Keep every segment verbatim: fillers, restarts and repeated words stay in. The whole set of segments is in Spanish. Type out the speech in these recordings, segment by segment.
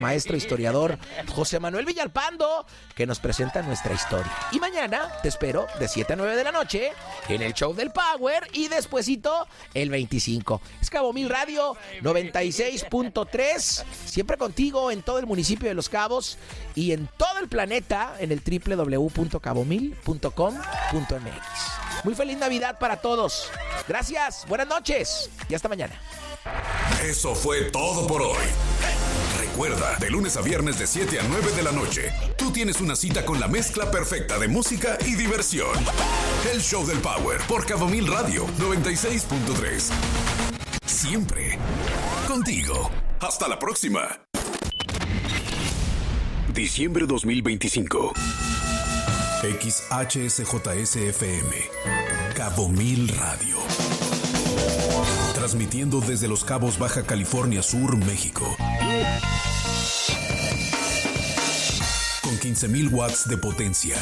maestro historiador José Manuel Villalpando, que nos presenta nuestra historia. Y mañana te espero de siete a nueve de la noche en el show del Power y despuesito el veinticinco. Es Cabo Mil Radio noventa y seis punto tres, siempre contigo en todo el municipio de Los Cabos y en todo el planeta en el doble u doble u doble u punto cabo mil punto com punto m x. Muy feliz Navidad para todos. Gracias, buenas noches y hasta mañana. Eso fue todo por hoy. Recuerda, de lunes a viernes de siete a nueve de la noche, tú tienes una cita con la mezcla perfecta de música y diversión. El Show del Power por Cabo Mil Radio noventa y seis punto tres. Siempre contigo. Hasta la próxima. Diciembre dos mil veinticinco. X H S J S F M. Cabo Mil Radio. Transmitiendo desde Los Cabos, Baja California Sur, México. Con quince mil watts de potencia.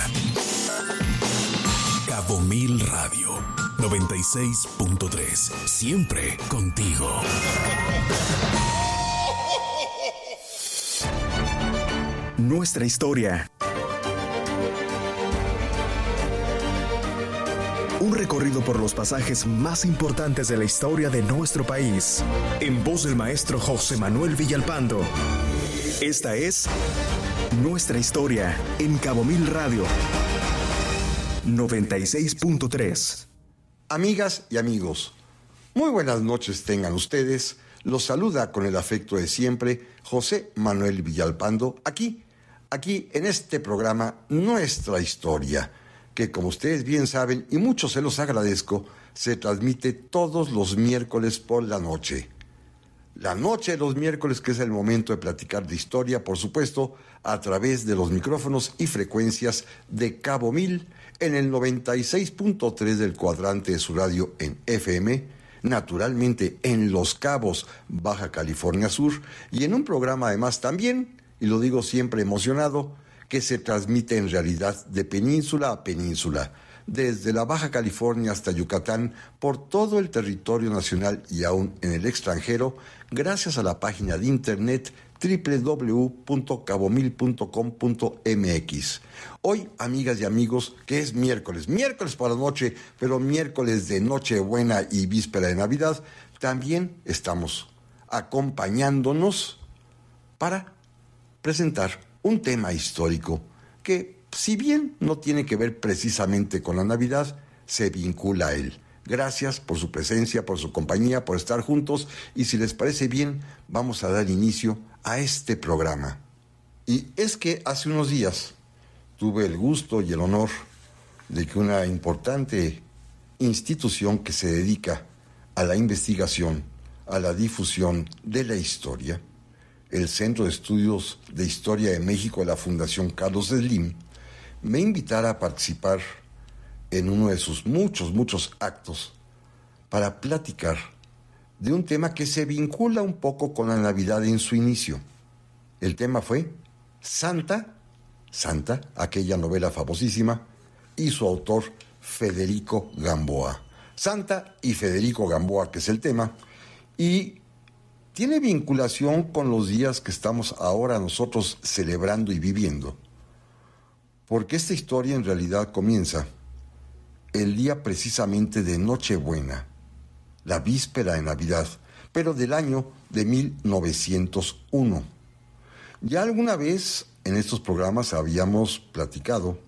Cabo Mil Radio noventa y seis punto tres. Siempre contigo. Nuestra historia. Un recorrido por los pasajes más importantes de la historia de nuestro país. En voz del maestro José Manuel Villalpando. Esta es Nuestra Historia en Cabo Mil Radio noventa y seis punto tres. Amigas y amigos, muy buenas noches tengan ustedes. Los saluda con el afecto de siempre José Manuel Villalpando, aquí, aquí en este programa Nuestra Historia, que como ustedes bien saben, y muchos se los agradezco, se transmite todos los miércoles por la noche. La noche de los miércoles, que es el momento de platicar de historia, por supuesto, a través de los micrófonos y frecuencias de Cabo Mil, en el noventa y seis punto tres del cuadrante de su radio en F M, naturalmente en Los Cabos, Baja California Sur, y en un programa además también, y lo digo siempre emocionado, que se transmite en realidad de península a península, desde la Baja California hasta Yucatán, por todo el territorio nacional y aún en el extranjero, gracias a la página de internet doble u doble u doble u punto cabo mil punto com punto m x. Hoy, amigas y amigos, que es miércoles, miércoles por la noche, pero miércoles de Nochebuena y víspera de Navidad, también estamos acompañándonos para presentar un tema histórico que, si bien no tiene que ver precisamente con la Navidad, se vincula a él. Gracias por su presencia, por su compañía, por estar juntos, y si les parece bien, vamos a dar inicio a este programa. Y es que hace unos días tuve el gusto y el honor de que una importante institución que se dedica a la investigación, a la difusión de la historia, el Centro de Estudios de Historia de México de la Fundación Carlos Slim, me invitara a participar en uno de sus muchos, muchos actos para platicar de un tema que se vincula un poco con la Navidad en su inicio. El tema fue Santa, Santa, aquella novela famosísima, y su autor Federico Gamboa. Santa y Federico Gamboa, que es el tema, y tiene vinculación con los días que estamos ahora nosotros celebrando y viviendo, porque esta historia en realidad comienza el día precisamente de Nochebuena, la víspera de Navidad, pero del año de mil novecientos uno. Ya alguna vez en estos programas habíamos platicado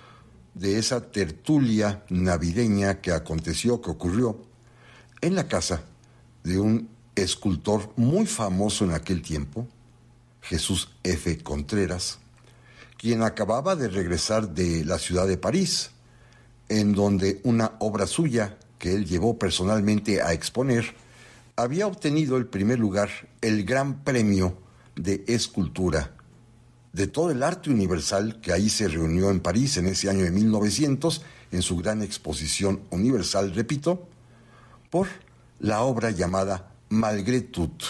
de esa tertulia navideña que aconteció, que ocurrió en la casa de un escultor muy famoso en aquel tiempo, Jesús F. Contreras, quien acababa de regresar de la ciudad de París, en donde una obra suya, que él llevó personalmente a exponer, había obtenido el primer lugar, el Gran Premio de Escultura de todo el arte universal que ahí se reunió en París en ese año de mil novecientos, en su gran exposición universal, repito, por la obra llamada Malgré tout,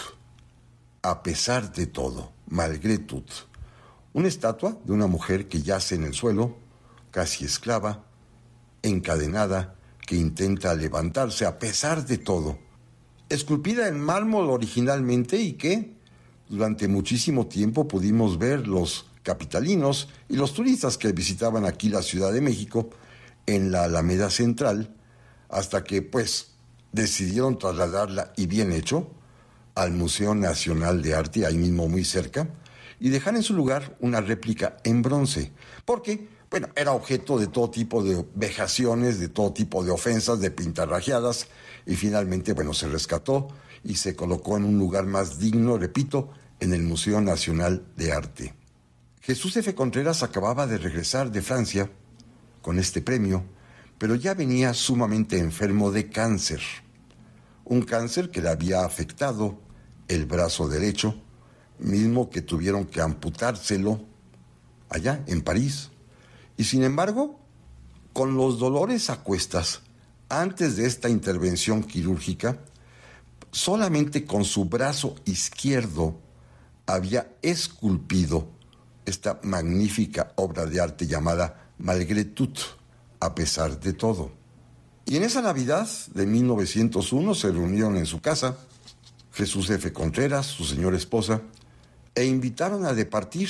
a pesar de todo, Malgré tout. Una estatua de una mujer que yace en el suelo, casi esclava, encadenada, que intenta levantarse a pesar de todo, esculpida en mármol originalmente y que, durante muchísimo tiempo pudimos ver los capitalinos y los turistas que visitaban aquí la Ciudad de México en la Alameda Central, hasta que pues decidieron trasladarla, y bien hecho, al Museo Nacional de Arte, ahí mismo muy cerca, y dejar en su lugar una réplica en bronce, porque, bueno, era objeto de todo tipo de vejaciones, de todo tipo de ofensas, de pintarrajeadas, y finalmente, bueno, se rescató y se colocó en un lugar más digno, repito, en el Museo Nacional de Arte. Jesús F. Contreras acababa de regresar de Francia con este premio, pero ya venía sumamente enfermo de cáncer. Un cáncer que le había afectado el brazo derecho, mismo que tuvieron que amputárselo allá en París. Y sin embargo, con los dolores a cuestas, antes de esta intervención quirúrgica, solamente con su brazo izquierdo había esculpido esta magnífica obra de arte llamada Malgré tout, a pesar de todo. Y en esa Navidad de mil novecientos uno se reunieron en su casa Jesús F. Contreras, su señora esposa, e invitaron a departir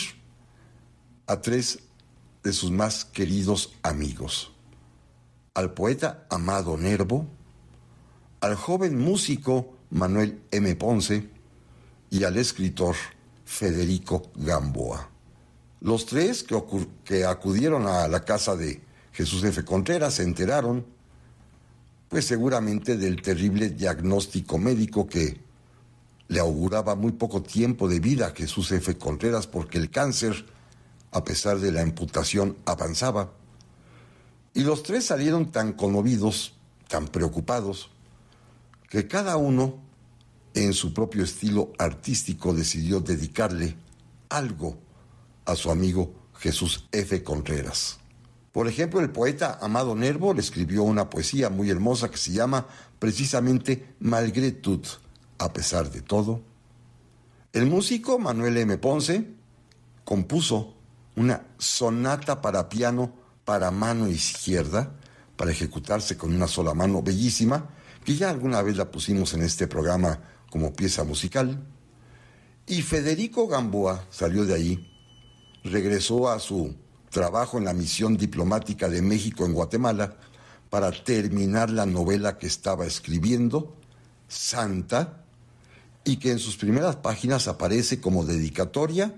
a tres de sus más queridos amigos: al poeta Amado Nervo, al joven músico Manuel M. Ponce y al escritor Federico Gamboa. Los tres que, ocur- que acudieron a la casa de Jesús F. Contreras se enteraron, pues seguramente, del terrible diagnóstico médico que le auguraba muy poco tiempo de vida a Jesús F. Contreras, porque el cáncer, a pesar de la amputación, avanzaba. Y los tres salieron tan conmovidos, tan preocupados, que cada uno, en su propio estilo artístico, decidió dedicarle algo a su amigo Jesús F. Contreras. Por ejemplo, el poeta Amado Nervo le escribió una poesía muy hermosa que se llama precisamente Malgré tout, a pesar de todo. El músico Manuel M. Ponce compuso una sonata para piano para mano izquierda, para ejecutarse con una sola mano, bellísima, que ya alguna vez la pusimos en este programa como pieza musical. Y Federico Gamboa salió de ahí, regresó a su trabajo en la misión diplomática de México en Guatemala para terminar la novela que estaba escribiendo, Santa, y que en sus primeras páginas aparece como dedicatoria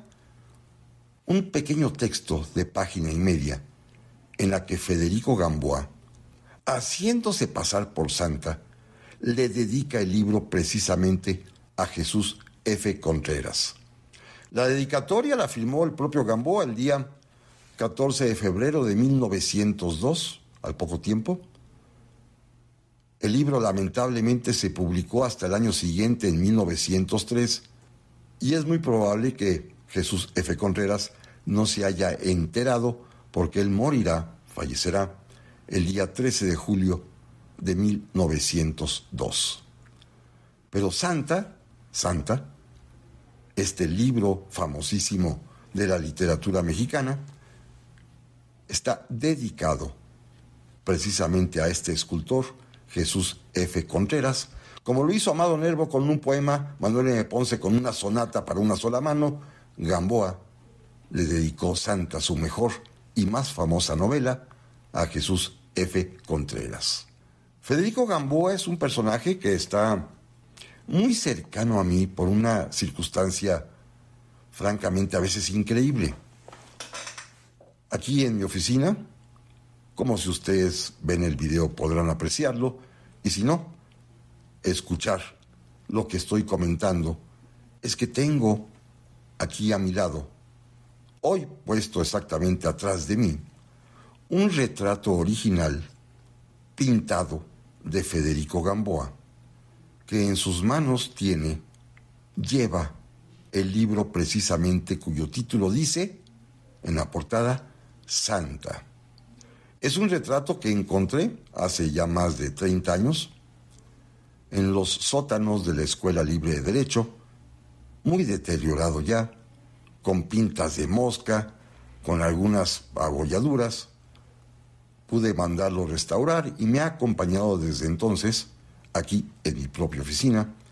un pequeño texto de página y media en la que Federico Gamboa, haciéndose pasar por santa, le dedica el libro precisamente a Jesús F. Contreras. La dedicatoria la firmó el propio Gamboa el día catorce de febrero de mil novecientos dos, al poco tiempo. El libro lamentablemente se publicó hasta el año siguiente, en mil novecientos tres, y es muy probable que Jesús F. Contreras no se haya enterado, porque él morirá, fallecerá, el día trece de julio de mil novecientos dos. Pero Santa, Santa, este libro famosísimo de la literatura mexicana, está dedicado precisamente a este escultor, Jesús F. Contreras, como lo hizo Amado Nervo con un poema, Manuel M. Ponce con una sonata para una sola mano. Gamboa le dedicó Santa, su mejor y más famosa novela, a Jesús F. Contreras. Federico Gamboa es un personaje que está muy cercano a mí por una circunstancia francamente a veces increíble. Aquí en mi oficina, como si ustedes ven el video podrán apreciarlo, y si no, escuchar lo que estoy comentando, es que tengo aquí a mi lado, hoy puesto exactamente atrás de mí, un retrato original pintado de Federico Gamboa, que en sus manos tiene, lleva el libro precisamente cuyo título dice, en la portada, Santa. Es un retrato que encontré hace ya más de treinta años en los sótanos de la Escuela Libre de Derecho, muy deteriorado ya, con pintas de mosca, con algunas abolladuras. Pude mandarlo restaurar y me ha acompañado desde entonces, aquí en mi propia oficina,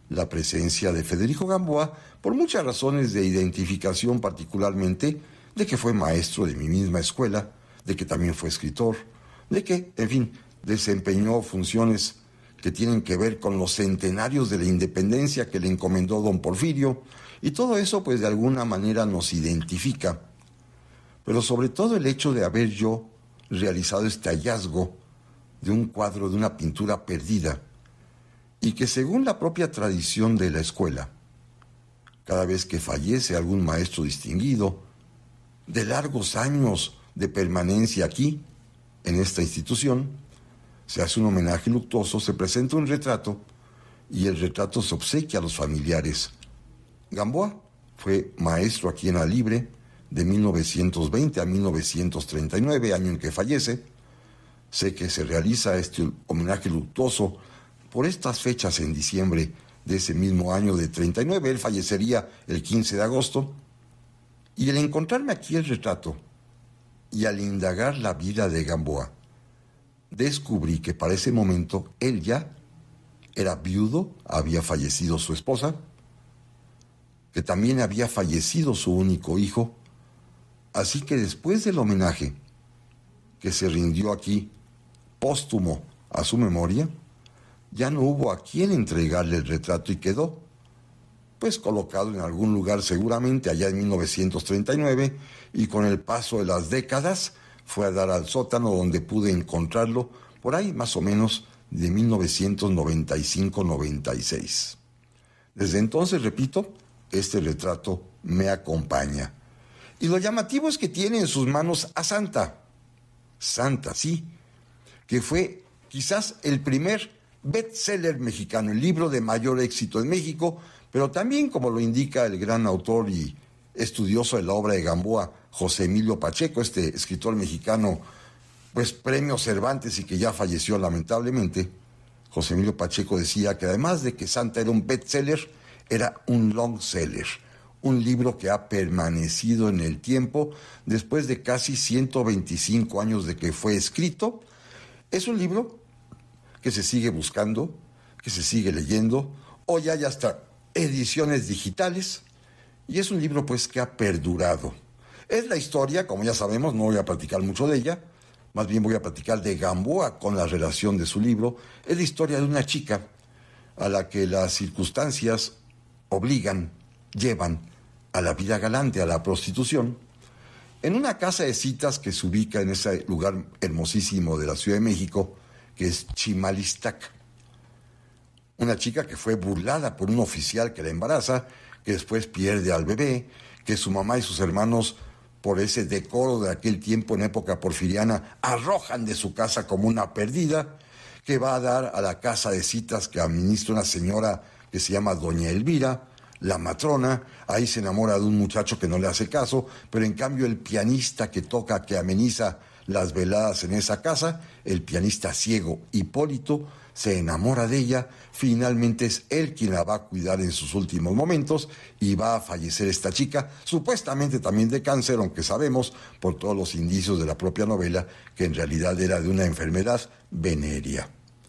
la presencia de Federico Gamboa por muchas razones de identificación, particularmente de que fue maestro de mi misma escuela, de que también fue escritor, de que, en fin, desempeñó funciones que tienen que ver con los centenarios de la independencia que le encomendó don Porfirio, y todo eso pues de alguna manera nos identifica. Pero sobre todo el hecho de haber yo realizado este hallazgo de un cuadro, de una pintura perdida, y que según la propia tradición de la escuela, cada vez que fallece algún maestro distinguido, de largos años de permanencia aquí, en esta institución, se hace un homenaje luctuoso, se presenta un retrato y el retrato se obsequia a los familiares. Gamboa fue maestro aquí en La Libre de mil novecientos veinte a mil novecientos treinta y nueve, año en que fallece. Sé que se realiza este homenaje luctuoso por estas fechas en diciembre de ese mismo año de treinta y nueve. Él fallecería el quince de agosto. Y al encontrarme aquí el retrato y al indagar la vida de Gamboa, descubrí que para ese momento él ya era viudo, había fallecido su esposa, que también había fallecido su único hijo. Así que después del homenaje que se rindió aquí, póstumo a su memoria, ya no hubo a quien entregarle el retrato y quedó, pues colocado en algún lugar seguramente allá en mil novecientos treinta y nueve, y con el paso de las décadas fue a dar al sótano donde pude encontrarlo por ahí más o menos de mil novecientos noventa y cinco noventa y seis. Desde entonces, repito, este retrato me acompaña. Y lo llamativo es que tiene en sus manos a Santa. Santa, sí, que fue quizás el primer bestseller mexicano, el libro de mayor éxito en México, pero también, como lo indica el gran autor y estudioso de la obra de Gamboa, José Emilio Pacheco, este escritor mexicano, pues premio Cervantes y que ya falleció lamentablemente. José Emilio Pacheco decía que además de que Santa era un bestseller, era un long seller, un libro que ha permanecido en el tiempo después de casi ciento veinticinco años de que fue escrito. Es un libro que se sigue buscando, que se sigue leyendo. Hoy hay hasta ediciones digitales y es un libro pues que ha perdurado. Es la historia, como ya sabemos, no voy a platicar mucho de ella, más bien voy a platicar de Gamboa con la relación de su libro. Es la historia de una chica a la que las circunstancias obligan, llevan a la vida galante, a la prostitución, en una casa de citas que se ubica en ese lugar hermosísimo de la Ciudad de México, que es Chimalistac. Una chica que fue burlada por un oficial que la embaraza, que después pierde al bebé, que su mamá y sus hermanos, por ese decoro de aquel tiempo en época porfiriana, arrojan de su casa como una perdida, que va a dar a la casa de citas que administra una señora que se llama Doña Elvira, la matrona. Ahí se enamora de un muchacho que no le hace caso, pero en cambio el pianista que toca, que ameniza las veladas en esa casa, el pianista ciego Hipólito, se enamora de ella. Finalmente es él quien la va a cuidar en sus últimos momentos y va a fallecer esta chica, supuestamente también de cáncer, aunque sabemos por todos los indicios de la propia novela que en realidad era de una enfermedad venérea.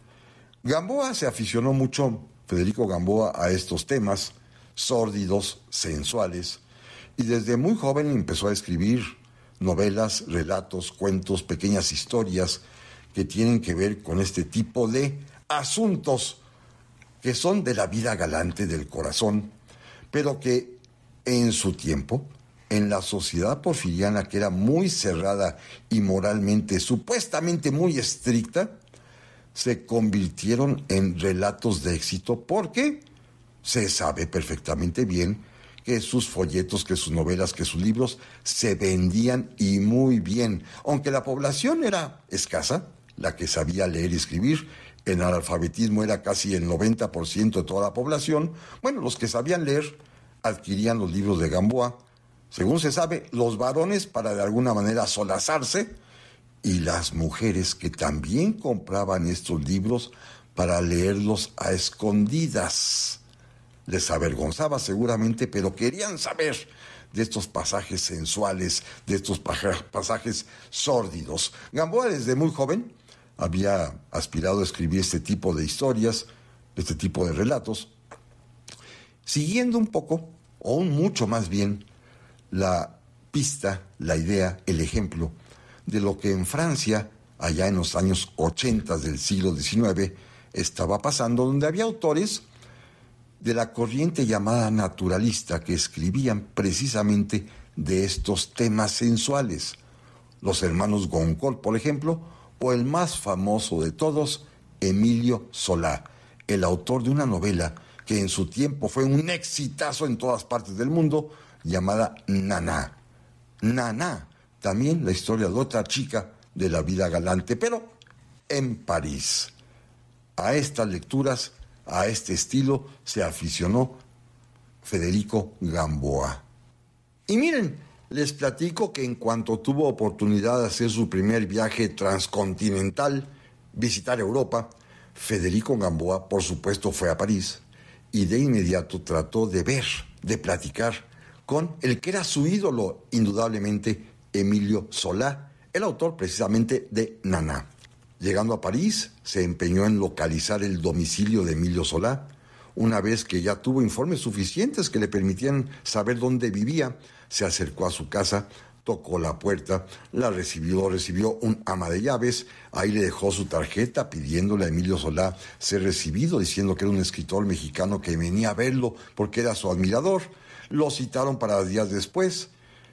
Gamboa se aficionó mucho, Federico Gamboa, a estos temas sórdidos, sensuales, y desde muy joven empezó a escribir novelas, relatos, cuentos, pequeñas historias que tienen que ver con este tipo de asuntos que son de la vida galante del corazón, pero que en su tiempo, en la sociedad porfiriana, que era muy cerrada y moralmente, supuestamente muy estricta, se convirtieron en relatos de éxito porque se sabe perfectamente bien que sus folletos, que sus novelas, que sus libros se vendían y muy bien. Aunque la población era escasa, la que sabía leer y escribir, el analfabetismo era casi el noventa por ciento de toda la población, bueno, los que sabían leer adquirían los libros de Gamboa. Según se sabe, los varones para de alguna manera solazarse y las mujeres que también compraban estos libros para leerlos a escondidas. Les avergonzaba seguramente, pero querían saber de estos pasajes sensuales, de estos pasajes sórdidos. Gamboa desde muy joven había aspirado a escribir este tipo de historias, este tipo de relatos, siguiendo un poco, o un mucho más bien, la pista, la idea, el ejemplo de lo que en Francia, allá en los años ochenta del siglo diecinueve, estaba pasando, donde había autores de la corriente llamada naturalista que escribían precisamente de estos temas sensuales. Los hermanos Goncourt, por ejemplo, o el más famoso de todos, Emilio Solá, el autor de una novela que en su tiempo fue un exitazo en todas partes del mundo, llamada Naná. Naná, también la historia de otra chica de la vida galante, pero en París. A estas lecturas, a este estilo, se aficionó Federico Gamboa. Y miren, les platico que en cuanto tuvo oportunidad de hacer su primer viaje transcontinental, visitar Europa, Federico Gamboa, por supuesto, fue a París y de inmediato trató de ver, de platicar con el que era su ídolo, indudablemente, Emilio Solá, el autor precisamente de Naná. Llegando a París, se empeñó en localizar el domicilio de Emilio Solá. Una vez que ya tuvo informes suficientes que le permitían saber dónde vivía, se acercó a su casa, tocó la puerta, la recibió, recibió un ama de llaves, ahí le dejó su tarjeta pidiéndole a Emilio Solá ser recibido, diciendo que era un escritor mexicano que venía a verlo porque era su admirador. Lo citaron para días después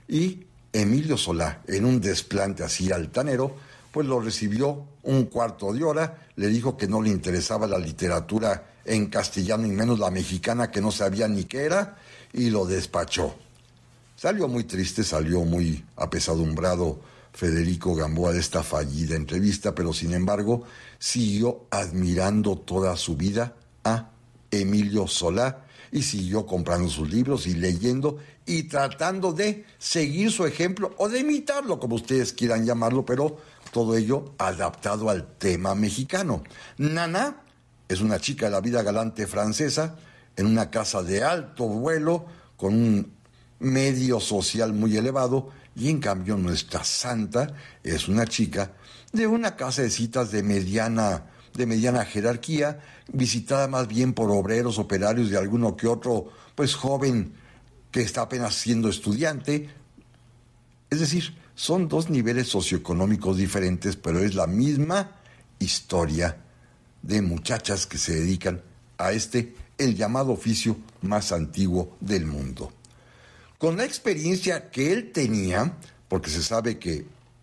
y Emilio Solá, en un desplante así altanero, pues lo recibió un cuarto de hora, le dijo que no le interesaba la literatura en castellano y menos la mexicana, que no sabía ni qué era, y lo despachó. Salió muy triste, salió muy apesadumbrado Federico Gamboa de esta fallida entrevista, pero sin embargo siguió admirando toda su vida a Emilio Solá y siguió comprando sus libros y leyendo y tratando de seguir su ejemplo o de imitarlo, como ustedes quieran llamarlo, pero todo ello adaptado al tema mexicano. Naná es una chica de la vida galante francesa en una casa de alto vuelo con un medio social muy elevado, y en cambio nuestra santa es una chica de una casa de citas de mediana, de mediana jerarquía, visitada más bien por obreros, operarios y alguno que otro pues joven que está apenas siendo estudiante. Es decir, son dos niveles socioeconómicos diferentes, pero es la misma historia de muchachas que se dedican a este, el llamado oficio más antiguo del mundo. Con la experiencia que él tenía, porque se sabe que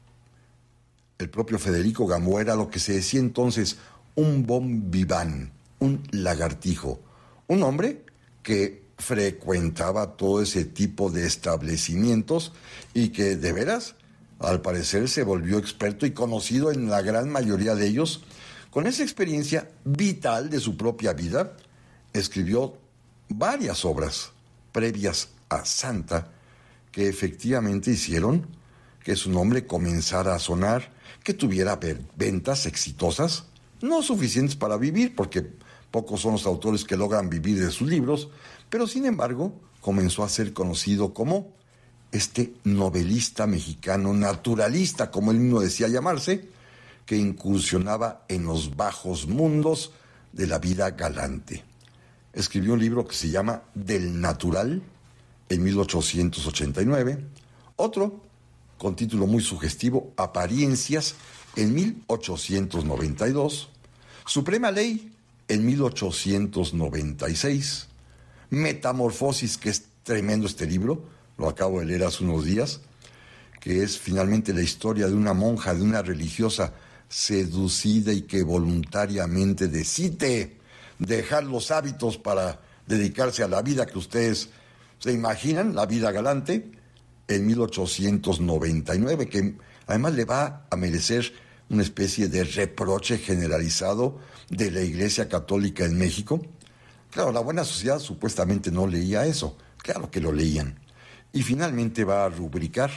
el propio Federico Gamboa era lo que se decía entonces un bon vivant, un lagartijo, un hombre que frecuentaba todo ese tipo de establecimientos y que de veras, al parecer, se volvió experto y conocido en la gran mayoría de ellos. Con esa experiencia vital de su propia vida, escribió varias obras previas a Santa que efectivamente hicieron que su nombre comenzara a sonar, que tuviera ventas exitosas, no suficientes para vivir, porque pocos son los autores que logran vivir de sus libros, pero sin embargo comenzó a ser conocido como este novelista mexicano, naturalista, como él mismo decía llamarse, que incursionaba en los bajos mundos de la vida galante. Escribió un libro que se llama Del Natural, en mil ochocientos ochenta y nueve, otro con título muy sugestivo, Apariencias, en mil ochocientos noventa y dos, Suprema Ley, en mil ochocientos noventa y seis, Metamorfosis, que es tremendo este libro, lo acabo de leer hace unos días, que es finalmente la historia de una monja, de una religiosa seducida y que voluntariamente decide dejar los hábitos para dedicarse a la vida que ustedes se imaginan, la vida galante, en mil ochocientos noventa y nueve, que además le va a merecer una especie de reproche generalizado de la Iglesia Católica en México. Claro, la buena sociedad supuestamente no leía eso, claro que lo leían. Y finalmente va a rubricar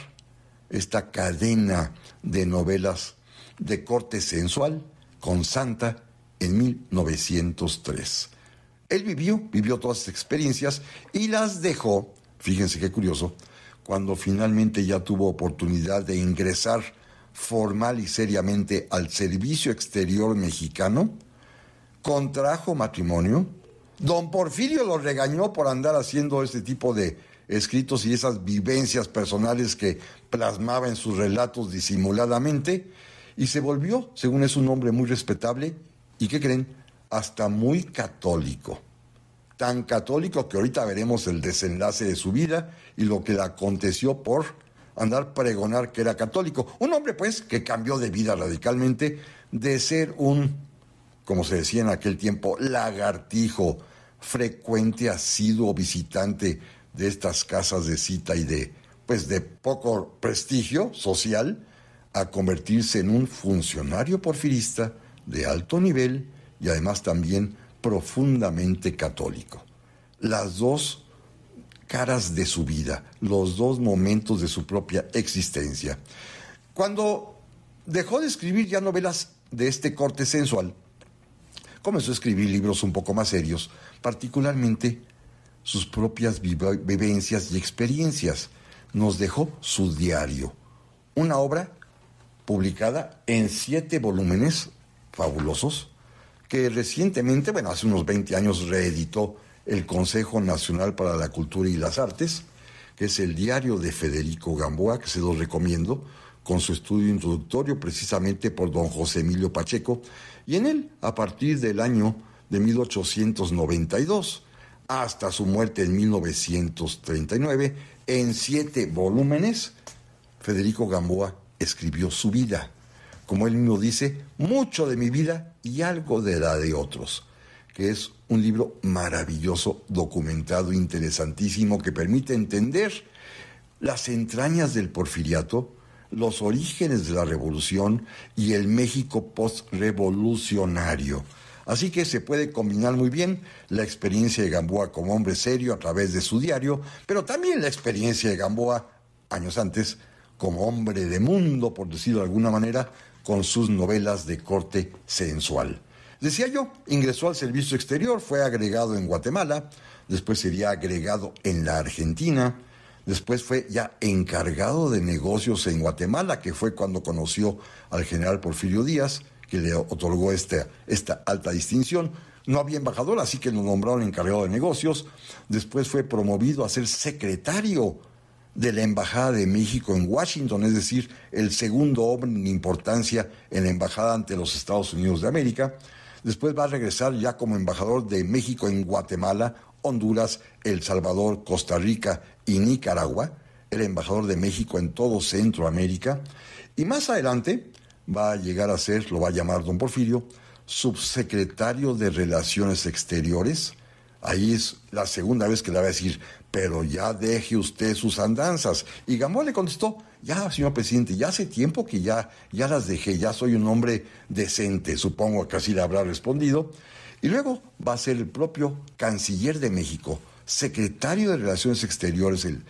esta cadena de novelas de corte sensual con Santa en mil novecientos tres. Él vivió, vivió todas estas experiencias y las dejó, fíjense qué curioso, cuando finalmente ya tuvo oportunidad de ingresar formal y seriamente al servicio exterior mexicano, contrajo matrimonio, Don Porfirio lo regañó por andar haciendo este tipo de escritos y esas vivencias personales que plasmaba en sus relatos disimuladamente, y se volvió, según es un hombre muy respetable, y ¿qué creen? Hasta muy católico. Tan católico que ahorita veremos el desenlace de su vida y lo que le aconteció por andar pregonar que era católico. Un hombre, pues, que cambió de vida radicalmente, de ser un, como se decía en aquel tiempo, lagartijo, frecuente, asiduo visitante de estas casas de cita y de, pues, de poco prestigio social, a convertirse en un funcionario porfirista de alto nivel y además también profundamente católico. Las dos caras de su vida, los dos momentos de su propia existencia. Cuando dejó de escribir ya novelas de este corte sensual, comenzó a escribir libros un poco más serios, particularmente sus propias vivencias y experiencias. Nos dejó su diario, una obra publicada en siete volúmenes fabulosos, que recientemente, bueno, hace unos veinte años reeditó el Consejo Nacional para la Cultura y las Artes, que es el diario de Federico Gamboa, que se los recomiendo, con su estudio introductorio precisamente por don José Emilio Pacheco, y en él, a partir del año de mil ochocientos noventa y dos hasta su muerte en mil novecientos treinta y nueve, en siete volúmenes, Federico Gamboa escribió su vida. Como él mismo dice, mucho de mi vida y algo de la de otros, que es un libro maravilloso, documentado, interesantísimo, que permite entender las entrañas del porfiriato, los orígenes de la revolución y el México postrevolucionario. Así que se puede combinar muy bien la experiencia de Gamboa como hombre serio a través de su diario, pero también la experiencia de Gamboa años antes como hombre de mundo, por decirlo de alguna manera, con sus novelas de corte sensual. Decía yo, ingresó al servicio exterior, fue agregado en Guatemala, después sería agregado en la Argentina, después fue ya encargado de negocios en Guatemala, que fue cuando conoció al general Porfirio Díaz, que le otorgó esta, esta alta distinción. No había embajador, así que lo nombraron encargado de negocios. Después fue promovido a ser secretario de la Embajada de México en Washington, es decir, el segundo hombre en importancia en la embajada ante los Estados Unidos de América. Después va a regresar ya como embajador de México en Guatemala, Honduras, El Salvador, Costa Rica y Nicaragua, el embajador de México en todo Centroamérica, y más adelante va a llegar a ser, lo va a llamar don Porfirio, subsecretario de Relaciones Exteriores. Ahí es la segunda vez que le va a decir, pero ya deje usted sus andanzas. Y Gamboa le contestó, ya, señor presidente, ya hace tiempo que ya, ya las dejé, ya soy un hombre decente, supongo que así le habrá respondido. Y luego va a ser el propio canciller de México, secretario de Relaciones Exteriores. El,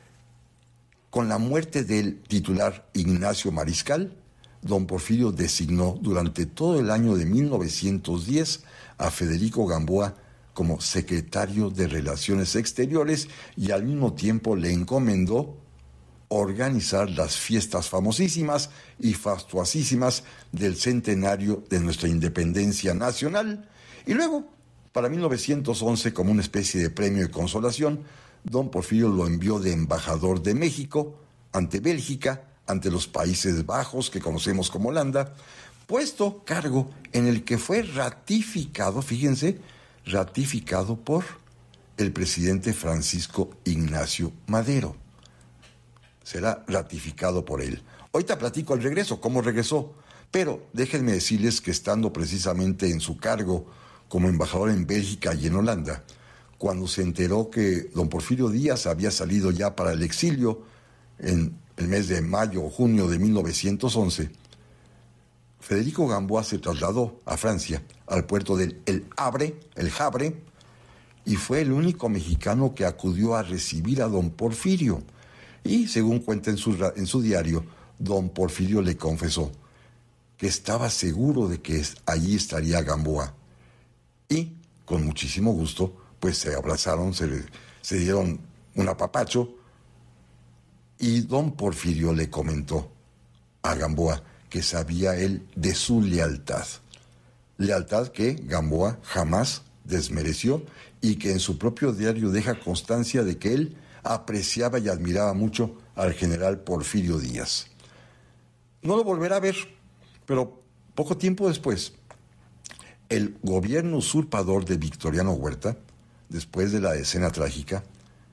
con la muerte del titular Ignacio Mariscal, don Porfirio designó durante todo el año de mil novecientos diez a Federico Gamboa como secretario de Relaciones Exteriores y al mismo tiempo le encomendó organizar las fiestas famosísimas y fastuosísimas del centenario de nuestra independencia nacional. Y luego, para mil novecientos once, como una especie de premio de consolación, don Porfirio lo envió de embajador de México ante Bélgica, ante los Países Bajos, que conocemos como Holanda, puesto cargo en el que fue ratificado, fíjense, ratificado por el presidente Francisco Ignacio Madero. Será ratificado por él. Ahorita platico al regreso, cómo regresó, pero déjenme decirles que estando precisamente en su cargo como embajador en Bélgica y en Holanda, cuando se enteró que don Porfirio Díaz había salido ya para el exilio en el mes de mayo o junio de mil novecientos once, Federico Gamboa se trasladó a Francia, al puerto del El Havre, el Havre, y fue el único mexicano que acudió a recibir a don Porfirio. Y, según cuenta en su, en su diario, don Porfirio le confesó que estaba seguro de que allí estaría Gamboa. Y, con muchísimo gusto, pues se abrazaron, se, se dieron un apapacho, y don Porfirio le comentó a Gamboa que sabía él de su lealtad. Lealtad que Gamboa jamás desmereció y que en su propio diario deja constancia de que él apreciaba y admiraba mucho al general Porfirio Díaz. No lo volverá a ver, pero poco tiempo después, el gobierno usurpador de Victoriano Huerta, después de la escena trágica,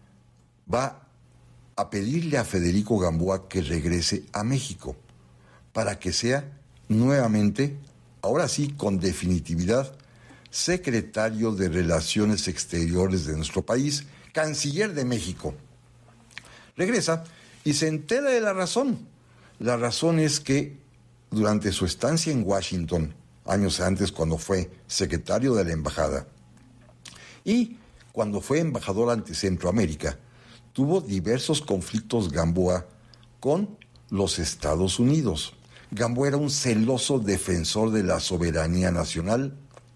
va a pedirle a Federico Gamboa que regrese a México para que sea nuevamente, ahora sí con definitividad, secretario de Relaciones Exteriores de nuestro país, canciller de México. Regresa y se entera de la razón. La razón es que durante su estancia en Washington, años antes cuando fue secretario de la embajada, y cuando fue embajador ante Centroamérica, tuvo diversos conflictos Gamboa con los Estados Unidos. Gamboa era un celoso defensor de la soberanía nacional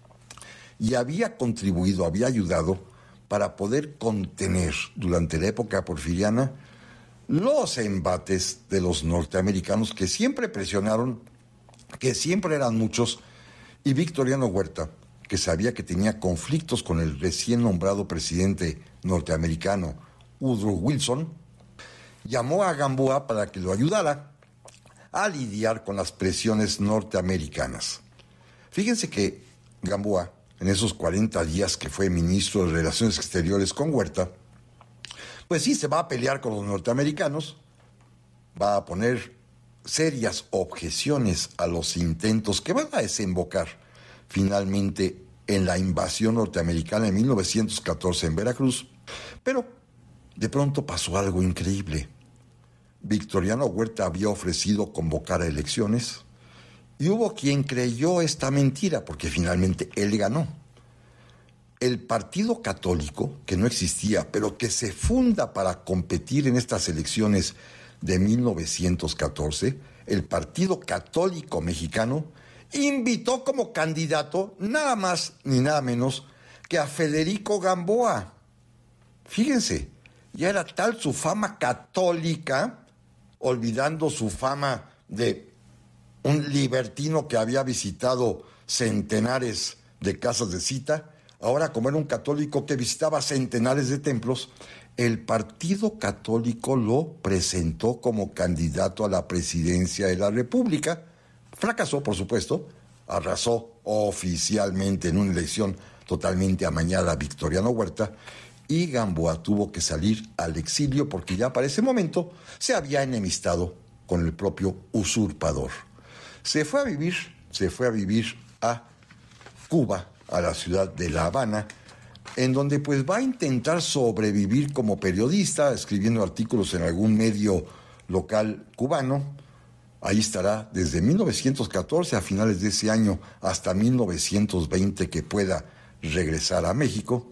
y había contribuido, había ayudado para poder contener durante la época porfiriana los embates de los norteamericanos que siempre presionaron, que siempre eran muchos, y Victoriano Huerta, que sabía que tenía conflictos con el recién nombrado presidente norteamericano Woodrow Wilson, llamó a Gamboa para que lo ayudara a lidiar con las presiones norteamericanas. Fíjense que Gamboa, en esos cuarenta días que fue ministro de Relaciones Exteriores con Huerta, pues sí, se va a pelear con los norteamericanos, va a poner serias objeciones a los intentos que van a desembocar finalmente en la invasión norteamericana en mil novecientos catorce en Veracruz, pero de pronto pasó algo increíble. Victoriano Huerta había ofrecido convocar a elecciones y hubo quien creyó esta mentira porque finalmente él ganó. El Partido Católico, que no existía, pero que se funda para competir en estas elecciones de mil novecientos catorce, el Partido Católico Mexicano, invitó como candidato nada más ni nada menos que a Federico Gamboa. Fíjense, ya era tal su fama católica, olvidando su fama de un libertino que había visitado centenares de casas de cita. Ahora, como era un católico que visitaba centenares de templos, el Partido Católico lo presentó como candidato a la presidencia de la República. Fracasó, por supuesto, arrasó oficialmente en una elección totalmente amañada a Victoriano Huerta, y Gamboa tuvo que salir al exilio porque ya para ese momento se había enemistado con el propio usurpador. Se fue a vivir, se fue a vivir a Cuba, a la ciudad de La Habana, en donde pues va a intentar sobrevivir como periodista, escribiendo artículos en algún medio local cubano. Ahí estará desde mil novecientos catorce a finales de ese año hasta mil novecientos veinte que pueda regresar a México.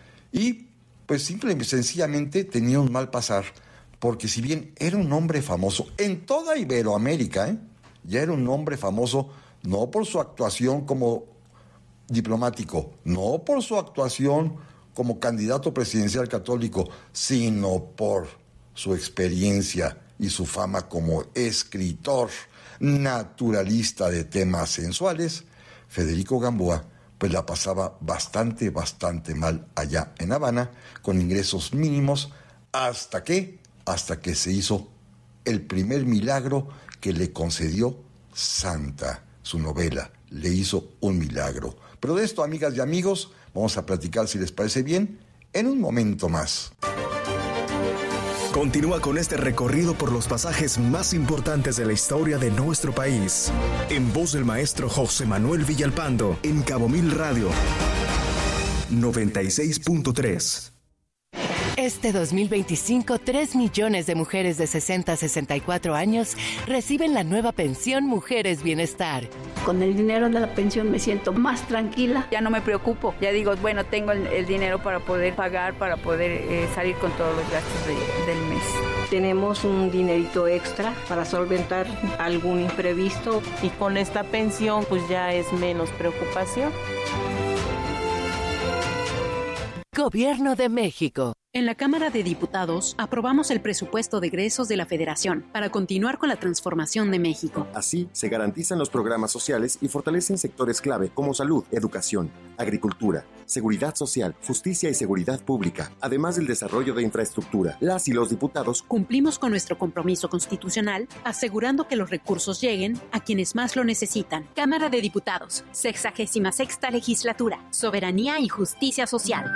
Y pues simple y sencillamente tenía un mal pasar, porque si bien era un hombre famoso en toda Iberoamérica, ¿eh? ya era un hombre famoso no por su actuación como diplomático, no por su actuación como candidato presidencial católico, sino por su experiencia y su fama como escritor naturalista de temas sensuales. Federico Gamboa pues la pasaba bastante, bastante mal allá en Habana, con ingresos mínimos, hasta que, hasta que se hizo el primer milagro que le concedió Santa, su novela, le hizo un milagro. Pero de esto, amigas y amigos, vamos a platicar, si les parece bien, en un momento más. Continúa con este recorrido por los pasajes más importantes de la historia de nuestro país, en voz del maestro José Manuel Villalpando, en Cabo Mil Radio, noventa y seis punto tres. Este dos mil veinticinco, tres millones de mujeres de sesenta a sesenta y cuatro años reciben la nueva pensión Mujeres Bienestar. Con el dinero de la pensión me siento más tranquila. Ya no me preocupo, ya digo, bueno, tengo el, el dinero para poder pagar, para poder eh, salir con todos los gastos de, del mes. Tenemos un dinerito extra para solventar algún imprevisto. Y con esta pensión pues ya es menos preocupación. Gobierno de México. En la Cámara de Diputados aprobamos el presupuesto de egresos de la Federación para continuar con la transformación de México. Así, se garantizan los programas sociales y fortalecen sectores clave como salud, educación, agricultura, seguridad social, justicia y seguridad pública, además del desarrollo de infraestructura. Las y los diputados cumplimos con nuestro compromiso constitucional, asegurando que los recursos lleguen a quienes más lo necesitan. Cámara de Diputados, sexagésima sexta legislatura, soberanía y justicia social.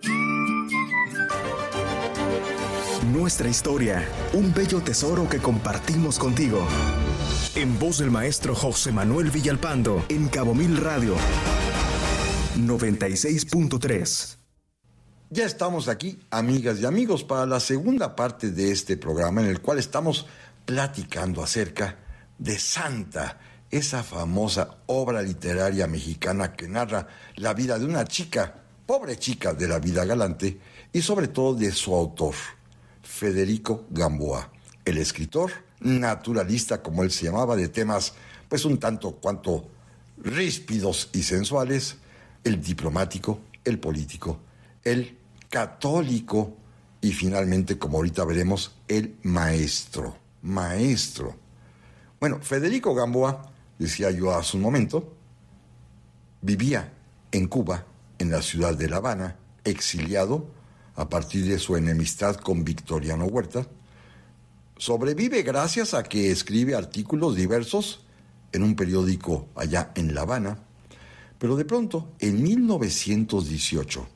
Nuestra historia, un bello tesoro que compartimos contigo. En voz del maestro José Manuel Villalpando, en Cabo Mil Radio, noventa y seis punto tres. Ya estamos aquí, amigas y amigos, para la segunda parte de este programa, en el cual estamos platicando acerca de Santa, esa famosa obra literaria mexicana que narra la vida de una chica, pobre chica de la vida galante, y sobre todo de su autor, Federico Gamboa, el escritor naturalista, como él se llamaba, de temas pues un tanto cuanto ríspidos y sensuales, el diplomático, el político, el católico y finalmente, como ahorita veremos, el maestro, maestro. Bueno, Federico Gamboa, decía yo hace un momento, vivía en Cuba, en la ciudad de La Habana, exiliado a partir de su enemistad con Victoriano Huerta. Sobrevive gracias a que escribe artículos diversos en un periódico allá en La Habana, pero de pronto, en mil novecientos dieciocho,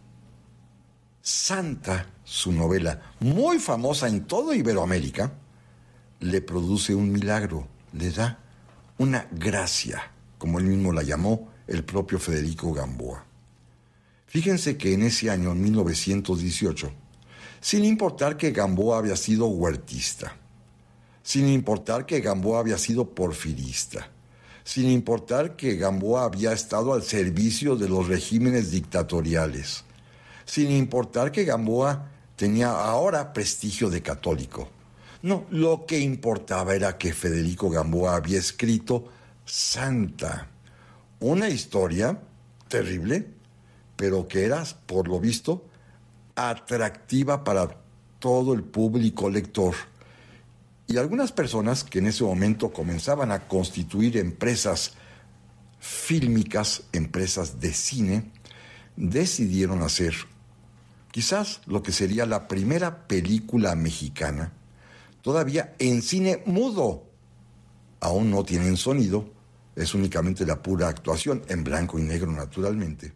Santa, su novela, muy famosa en toda Iberoamérica, le produce un milagro, le da una gracia, como él mismo la llamó el propio Federico Gamboa. Fíjense que en ese año, en mil novecientos dieciocho, sin importar que Gamboa había sido huertista, sin importar que Gamboa había sido porfirista, sin importar que Gamboa había estado al servicio de los regímenes dictatoriales, sin importar que Gamboa tenía ahora prestigio de católico. No, lo que importaba era que Federico Gamboa había escrito Santa, una historia terrible, pero que era, por lo visto, atractiva para todo el público lector. Y algunas personas que en ese momento comenzaban a constituir empresas fílmicas, empresas de cine, decidieron hacer quizás lo que sería la primera película mexicana, todavía en cine mudo. Aún no tienen sonido, es únicamente la pura actuación, en blanco y negro naturalmente.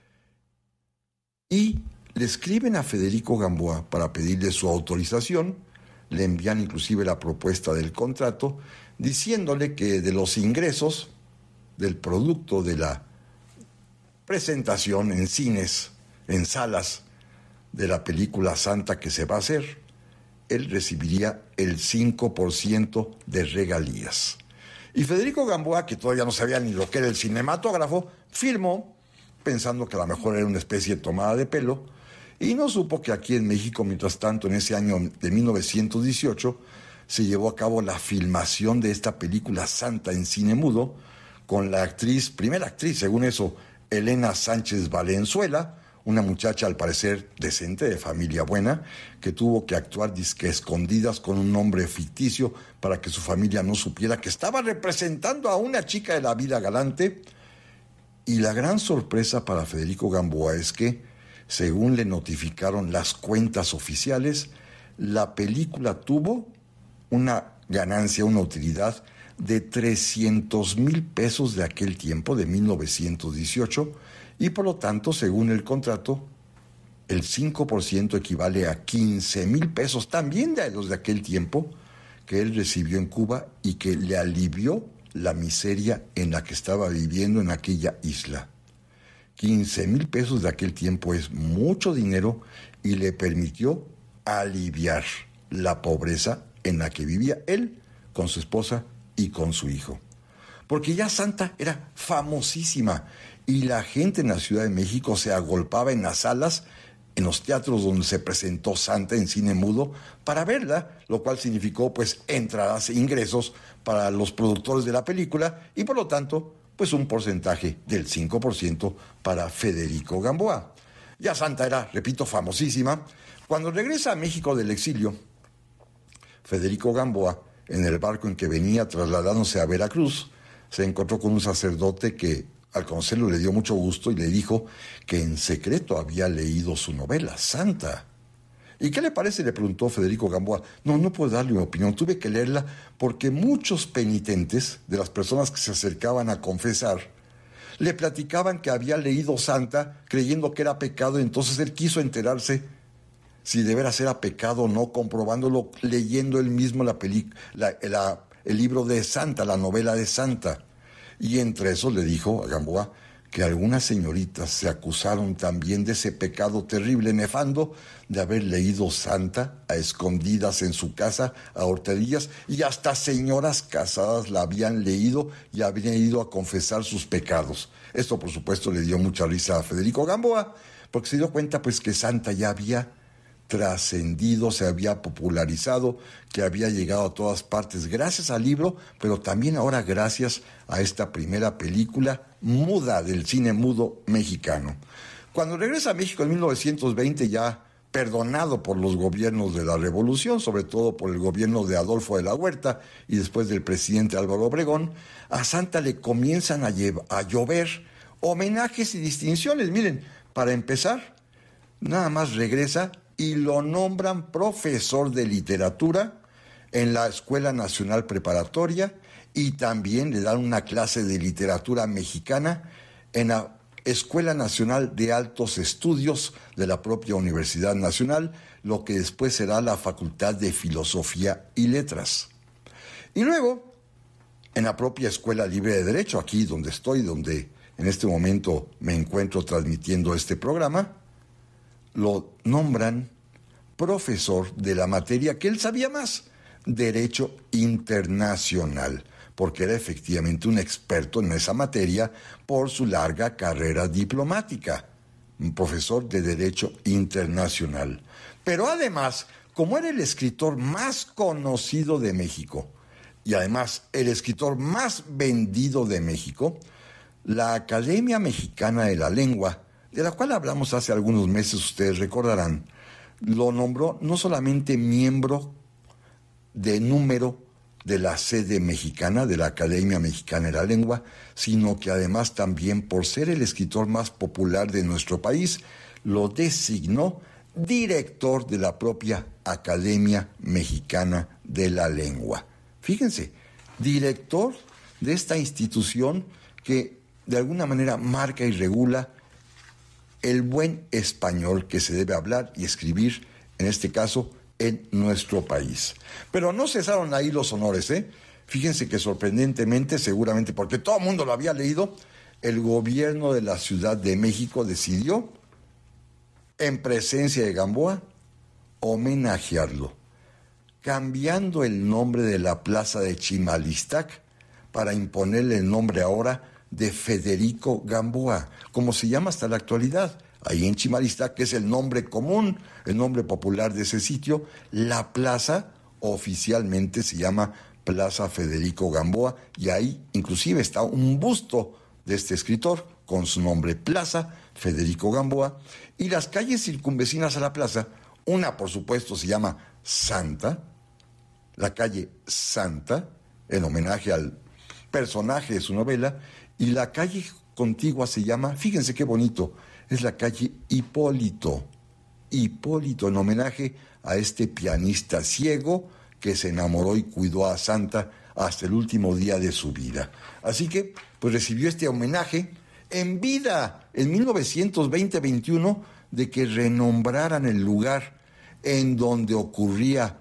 Y le escriben a Federico Gamboa para pedirle su autorización, le envían inclusive la propuesta del contrato, diciéndole que de los ingresos del producto de la presentación en cines, en salas de la película Santa que se va a hacer, él recibiría el cinco por ciento de regalías. Y Federico Gamboa, que todavía no sabía ni lo que era el cinematógrafo, firmó, pensando que a lo mejor era una especie de tomada de pelo, y no supo que aquí en México, mientras tanto, en ese año de mil novecientos dieciocho, se llevó a cabo la filmación de esta película Santa en cine mudo, con la actriz, primera actriz, según eso, Elena Sánchez Valenzuela, una muchacha al parecer decente, de familia buena, que tuvo que actuar disque escondidas con un nombre ficticio para que su familia no supiera que estaba representando a una chica de la vida galante. Y la gran sorpresa para Federico Gamboa es que, según le notificaron las cuentas oficiales, la película tuvo una ganancia, una utilidad de trescientos mil pesos de aquel tiempo, de mil novecientos dieciocho, y por lo tanto, según el contrato, el cinco por ciento equivale a quince mil pesos, también de los de aquel tiempo, que él recibió en Cuba y que le alivió la miseria en la que estaba viviendo en aquella isla. quince mil pesos de aquel tiempo es mucho dinero y le permitió aliviar la pobreza en la que vivía él con su esposa y con su hijo. Porque ya Santa era famosísima y la gente en la Ciudad de México se agolpaba en las salas, en los teatros donde se presentó Santa en cine mudo, para verla, lo cual significó pues entradas e ingresos para los productores de la película y por lo tanto pues un porcentaje del cinco por ciento para Federico Gamboa. Ya Santa era, repito, famosísima, Cuando regresa a México del exilio, Federico Gamboa, en el barco en que venía trasladándose a Veracruz, se encontró con un sacerdote que, al conocerlo, le dio mucho gusto y le dijo que en secreto había leído su novela, Santa. ¿Y qué le parece?, le preguntó Federico Gamboa. No, no puedo darle mi opinión, tuve que leerla porque muchos penitentes, de las personas que se acercaban a confesar, le platicaban que había leído Santa creyendo que era pecado, y entonces él quiso enterarse si de veras era pecado o no, comprobándolo leyendo él mismo la peli, la, la, el libro de Santa, la novela de Santa. Y entre eso le dijo a Gamboa que algunas señoritas se acusaron también de ese pecado terrible, nefando, de haber leído Santa a escondidas en su casa, a hurtadillas, y hasta señoras casadas la habían leído y habían ido a confesar sus pecados. Esto, por supuesto, le dio mucha risa a Federico Gamboa, porque se dio cuenta pues que Santa ya había trascendido, se había popularizado, que había llegado a todas partes gracias al libro, pero también ahora gracias a esta primera película muda del cine mudo mexicano. Cuando regresa a México en mil novecientos veinte, ya perdonado por los gobiernos de la Revolución, sobre todo por el gobierno de Adolfo de la Huerta y después del presidente Álvaro Obregón, a Santa le comienzan a, llevar, a llover homenajes y distinciones. Miren, para empezar, nada más regresa y lo nombran profesor de literatura en la Escuela Nacional Preparatoria, y también le dan una clase de literatura mexicana en la Escuela Nacional de Altos Estudios de la propia Universidad Nacional, lo que después será la Facultad de Filosofía y Letras. Y luego, en la propia Escuela Libre de Derecho, aquí donde estoy, donde en este momento me encuentro transmitiendo este programa, lo nombran profesor de la materia que él sabía más, Derecho Internacional, porque era efectivamente un experto en esa materia por su larga carrera diplomática, un profesor de Derecho Internacional. Pero además, como era el escritor más conocido de México, y además el escritor más vendido de México, la Academia Mexicana de la Lengua, de la cual hablamos hace algunos meses, ustedes recordarán, lo nombró no solamente miembro de número de la sede mexicana, de la Academia Mexicana de la Lengua, sino que además también, por ser el escritor más popular de nuestro país, lo designó director de la propia Academia Mexicana de la Lengua. Fíjense, director de esta institución que de alguna manera marca y regula el buen español que se debe hablar y escribir, en este caso, en nuestro país. Pero no cesaron ahí los honores, ¿eh? Fíjense que sorprendentemente, seguramente porque todo el mundo lo había leído, el gobierno de la Ciudad de México decidió, en presencia de Gamboa, homenajearlo, cambiando el nombre de la plaza de Chimalistac para imponerle el nombre ahora de Federico Gamboa, como se llama hasta la actualidad. Ahí en Chimalistac, que es el nombre común, el nombre popular de ese sitio, la plaza oficialmente se llama Plaza Federico Gamboa, y ahí inclusive está un busto de este escritor con su nombre, Plaza Federico Gamboa, y las calles circunvecinas a la plaza, una por supuesto se llama Santa, la calle Santa, en homenaje al personaje de su novela, y la calle contigua se llama, fíjense qué bonito, es la calle Hipólito. Hipólito, en homenaje a este pianista ciego que se enamoró y cuidó a Santa hasta el último día de su vida. Así que, pues recibió este homenaje en vida, en mil novecientos veinte veintiuno, de que renombraran el lugar en donde ocurría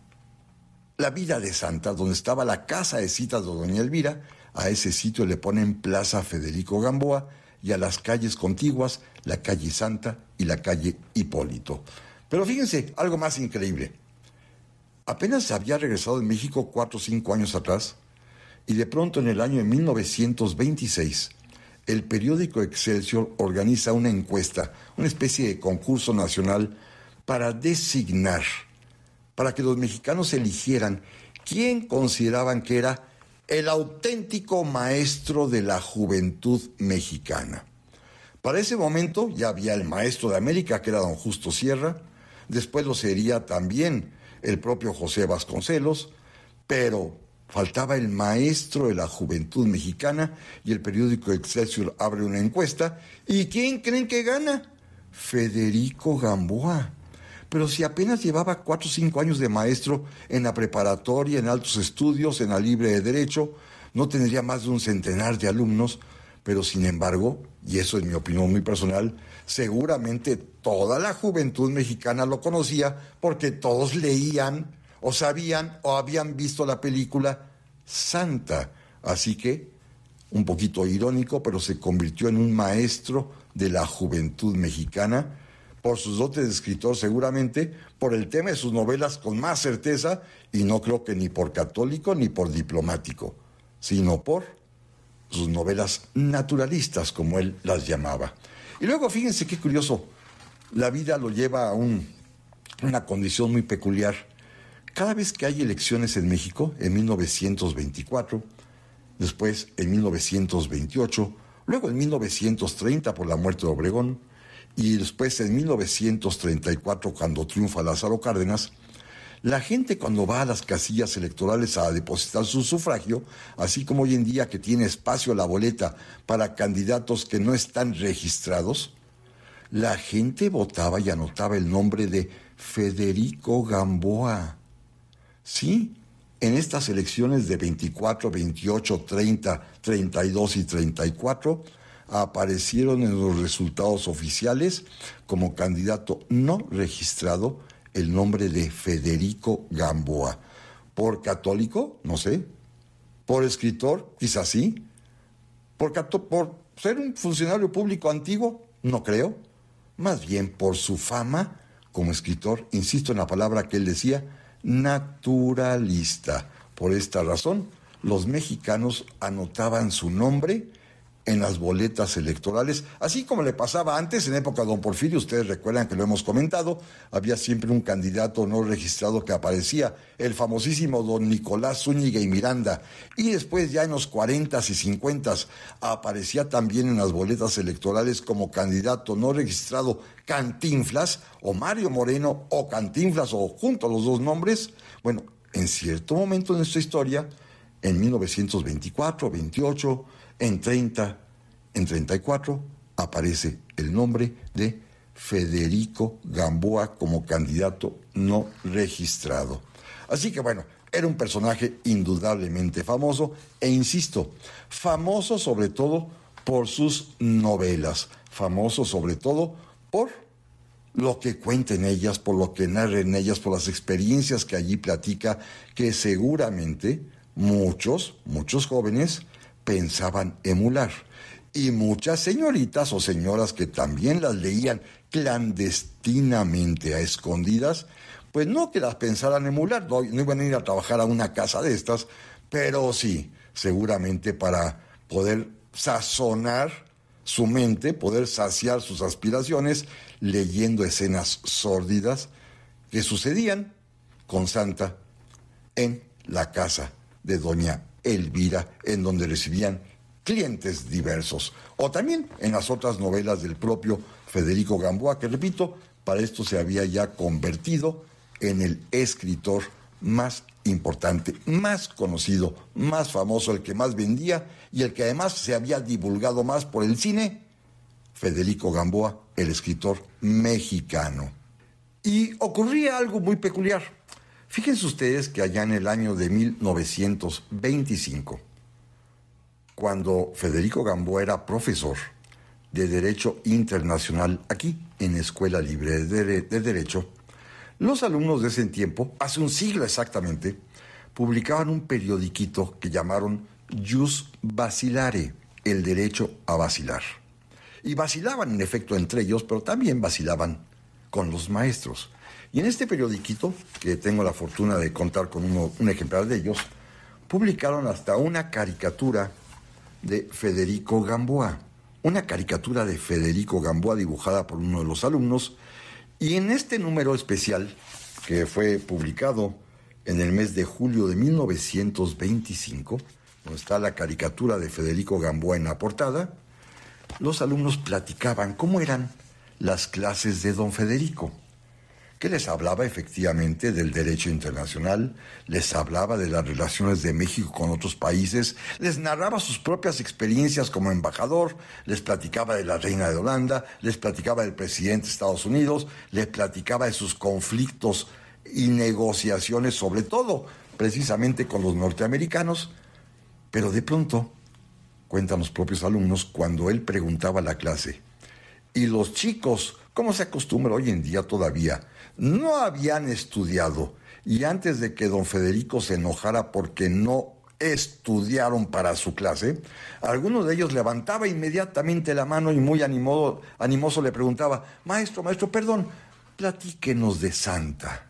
la vida de Santa, donde estaba la casa de citas de doña Elvira. A ese sitio le ponen Plaza Federico Gamboa, y a las calles contiguas, la calle Santa y la calle Hipólito. Pero fíjense, algo más increíble. Apenas había regresado de México cuatro o cinco años atrás, y de pronto en el año de mil novecientos veintiséis, el periódico Excelsior organiza una encuesta, una especie de concurso nacional para designar, para que los mexicanos eligieran quién consideraban que era el auténtico maestro de la juventud mexicana. Para ese momento ya había el maestro de América, que era don Justo Sierra, después lo sería también el propio José Vasconcelos, pero faltaba el maestro de la juventud mexicana y el periódico Excelsior abre una encuesta. ¿Y quién creen que gana? Federico Gamboa. Pero si apenas llevaba cuatro o cinco años de maestro en la preparatoria, en altos estudios, en la libre de Derecho, no tendría más de un centenar de alumnos, pero sin embargo, y eso es mi opinión muy personal, seguramente toda la juventud mexicana lo conocía porque todos leían o sabían o habían visto la película Santa. Así que, un poquito irónico, pero se convirtió en un maestro de la juventud mexicana por sus dotes de escritor seguramente, por el tema de sus novelas con más certeza, y no creo que ni por católico ni por diplomático, sino por sus novelas naturalistas, como él las llamaba. Y luego fíjense qué curioso, la vida lo lleva a un, una condición muy peculiar. Cada vez que hay elecciones en México, en mil novecientos veinticuatro, después en mil novecientos veintiocho, luego en mil novecientos treinta por la muerte de Obregón, y después en mil novecientos treinta y cuatro cuando triunfa Lázaro Cárdenas, la gente cuando va a las casillas electorales a depositar su sufragio, así como hoy en día que tiene espacio la boleta para candidatos que no están registrados, la gente votaba y anotaba el nombre de Federico Gamboa. Sí, en estas elecciones de veinticuatro, veintiocho, treinta, treinta y dos y treinta y cuatro, aparecieron en los resultados oficiales como candidato no registrado el nombre de Federico Gamboa. ¿Por católico? No sé. ¿Por escritor? Quizás sí. ¿Por, por ser un funcionario público antiguo? No creo. Más bien por su fama como escritor, insisto en la palabra que él decía, naturalista. Por esta razón, los mexicanos anotaban su nombre en las boletas electorales, así como le pasaba antes en época de don Porfirio. Ustedes recuerdan que lo hemos comentado, había siempre un candidato no registrado que aparecía, el famosísimo don Nicolás Zúñiga y Miranda, y después ya en los cuarentas y cincuentas aparecía también en las boletas electorales como candidato no registrado Cantinflas, o Mario Moreno, o Cantinflas, o junto a los dos nombres. Bueno, en cierto momento de nuestra historia, en mil novecientos veinticuatro, veintiocho, en treinta, en treinta y cuatro, aparece el nombre de Federico Gamboa como candidato no registrado. Así que bueno, era un personaje indudablemente famoso, e insisto, famoso sobre todo por sus novelas, famoso sobre todo por lo que cuenta en ellas, por lo que narra en ellas, por las experiencias que allí platica, que seguramente muchos, muchos jóvenes pensaban emular. Y muchas señoritas o señoras que también las leían clandestinamente a escondidas, pues no que las pensaran emular, no, no iban a ir a trabajar a una casa de estas, pero sí, seguramente para poder sazonar su mente, poder saciar sus aspiraciones, leyendo escenas sórdidas que sucedían con Santa en la casa de doña Elvira, en donde recibían clientes diversos, o también en las otras novelas del propio Federico Gamboa, que repito, para esto se había ya convertido en el escritor más importante, más conocido, más famoso, el que más vendía y el que además se había divulgado más por el cine, Federico Gamboa, el escritor mexicano. Y ocurría algo muy peculiar. Fíjense ustedes que allá en el año de mil novecientos veinticinco, cuando Federico Gamboa era profesor de Derecho Internacional aquí en Escuela Libre de, de Derecho, los alumnos de ese tiempo, hace un siglo exactamente, publicaban un periodiquito que llamaron Jus Vacillare, el derecho a vacilar. Y vacilaban en efecto entre ellos, pero también vacilaban con los maestros. Y en este periodiquito, que tengo la fortuna de contar con uno, un ejemplar de ellos, publicaron hasta una caricatura de Federico Gamboa, una caricatura de Federico Gamboa dibujada por uno de los alumnos, y en este número especial, que fue publicado en el mes de julio de mil novecientos veinticinco, donde está la caricatura de Federico Gamboa en la portada, los alumnos platicaban cómo eran las clases de don Federico. que les hablaba efectivamente del derecho internacional, les hablaba de las relaciones de México con otros países, les narraba sus propias experiencias como embajador, les platicaba de la reina de Holanda, les platicaba del presidente de Estados Unidos, les platicaba de sus conflictos y negociaciones, sobre todo precisamente con los norteamericanos. Pero de pronto, cuentan los propios alumnos, cuando él preguntaba a la clase, y los chicos, como se acostumbra hoy en día todavía, no habían estudiado, y antes de que don Federico se enojara porque no estudiaron para su clase, alguno de ellos levantaba inmediatamente la mano y muy animoso, animoso le preguntaba, maestro, maestro, perdón, platíquenos de Santa,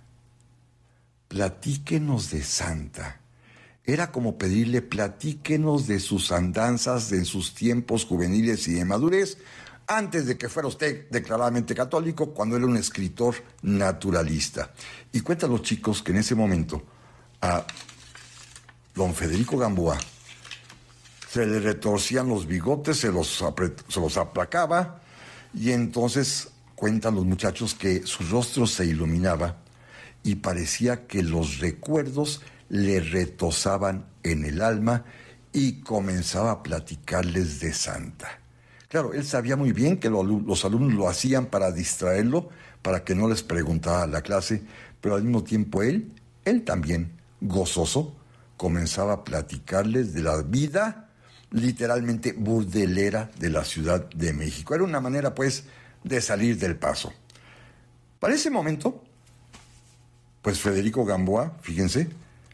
platíquenos de Santa. Era como pedirle, platíquenos de sus andanzas, de sus tiempos juveniles y de madurez, antes de que fuera usted declaradamente católico, cuando era un escritor naturalista. Y cuentan los chicos que en ese momento a don Federico Gamboa se le retorcían los bigotes, se los, se los aplacaba, y entonces cuentan los muchachos que su rostro se iluminaba y parecía que los recuerdos le retozaban en el alma y comenzaba a platicarles de Santa. Claro, él sabía muy bien que lo, los alumnos lo hacían para distraerlo, para que no les preguntara la clase, pero al mismo tiempo él, él también, gozoso, comenzaba a platicarles de la vida literalmente burdelera de la Ciudad de México. Era una manera, pues, de salir del paso. Para ese momento, pues Federico Gamboa, fíjense,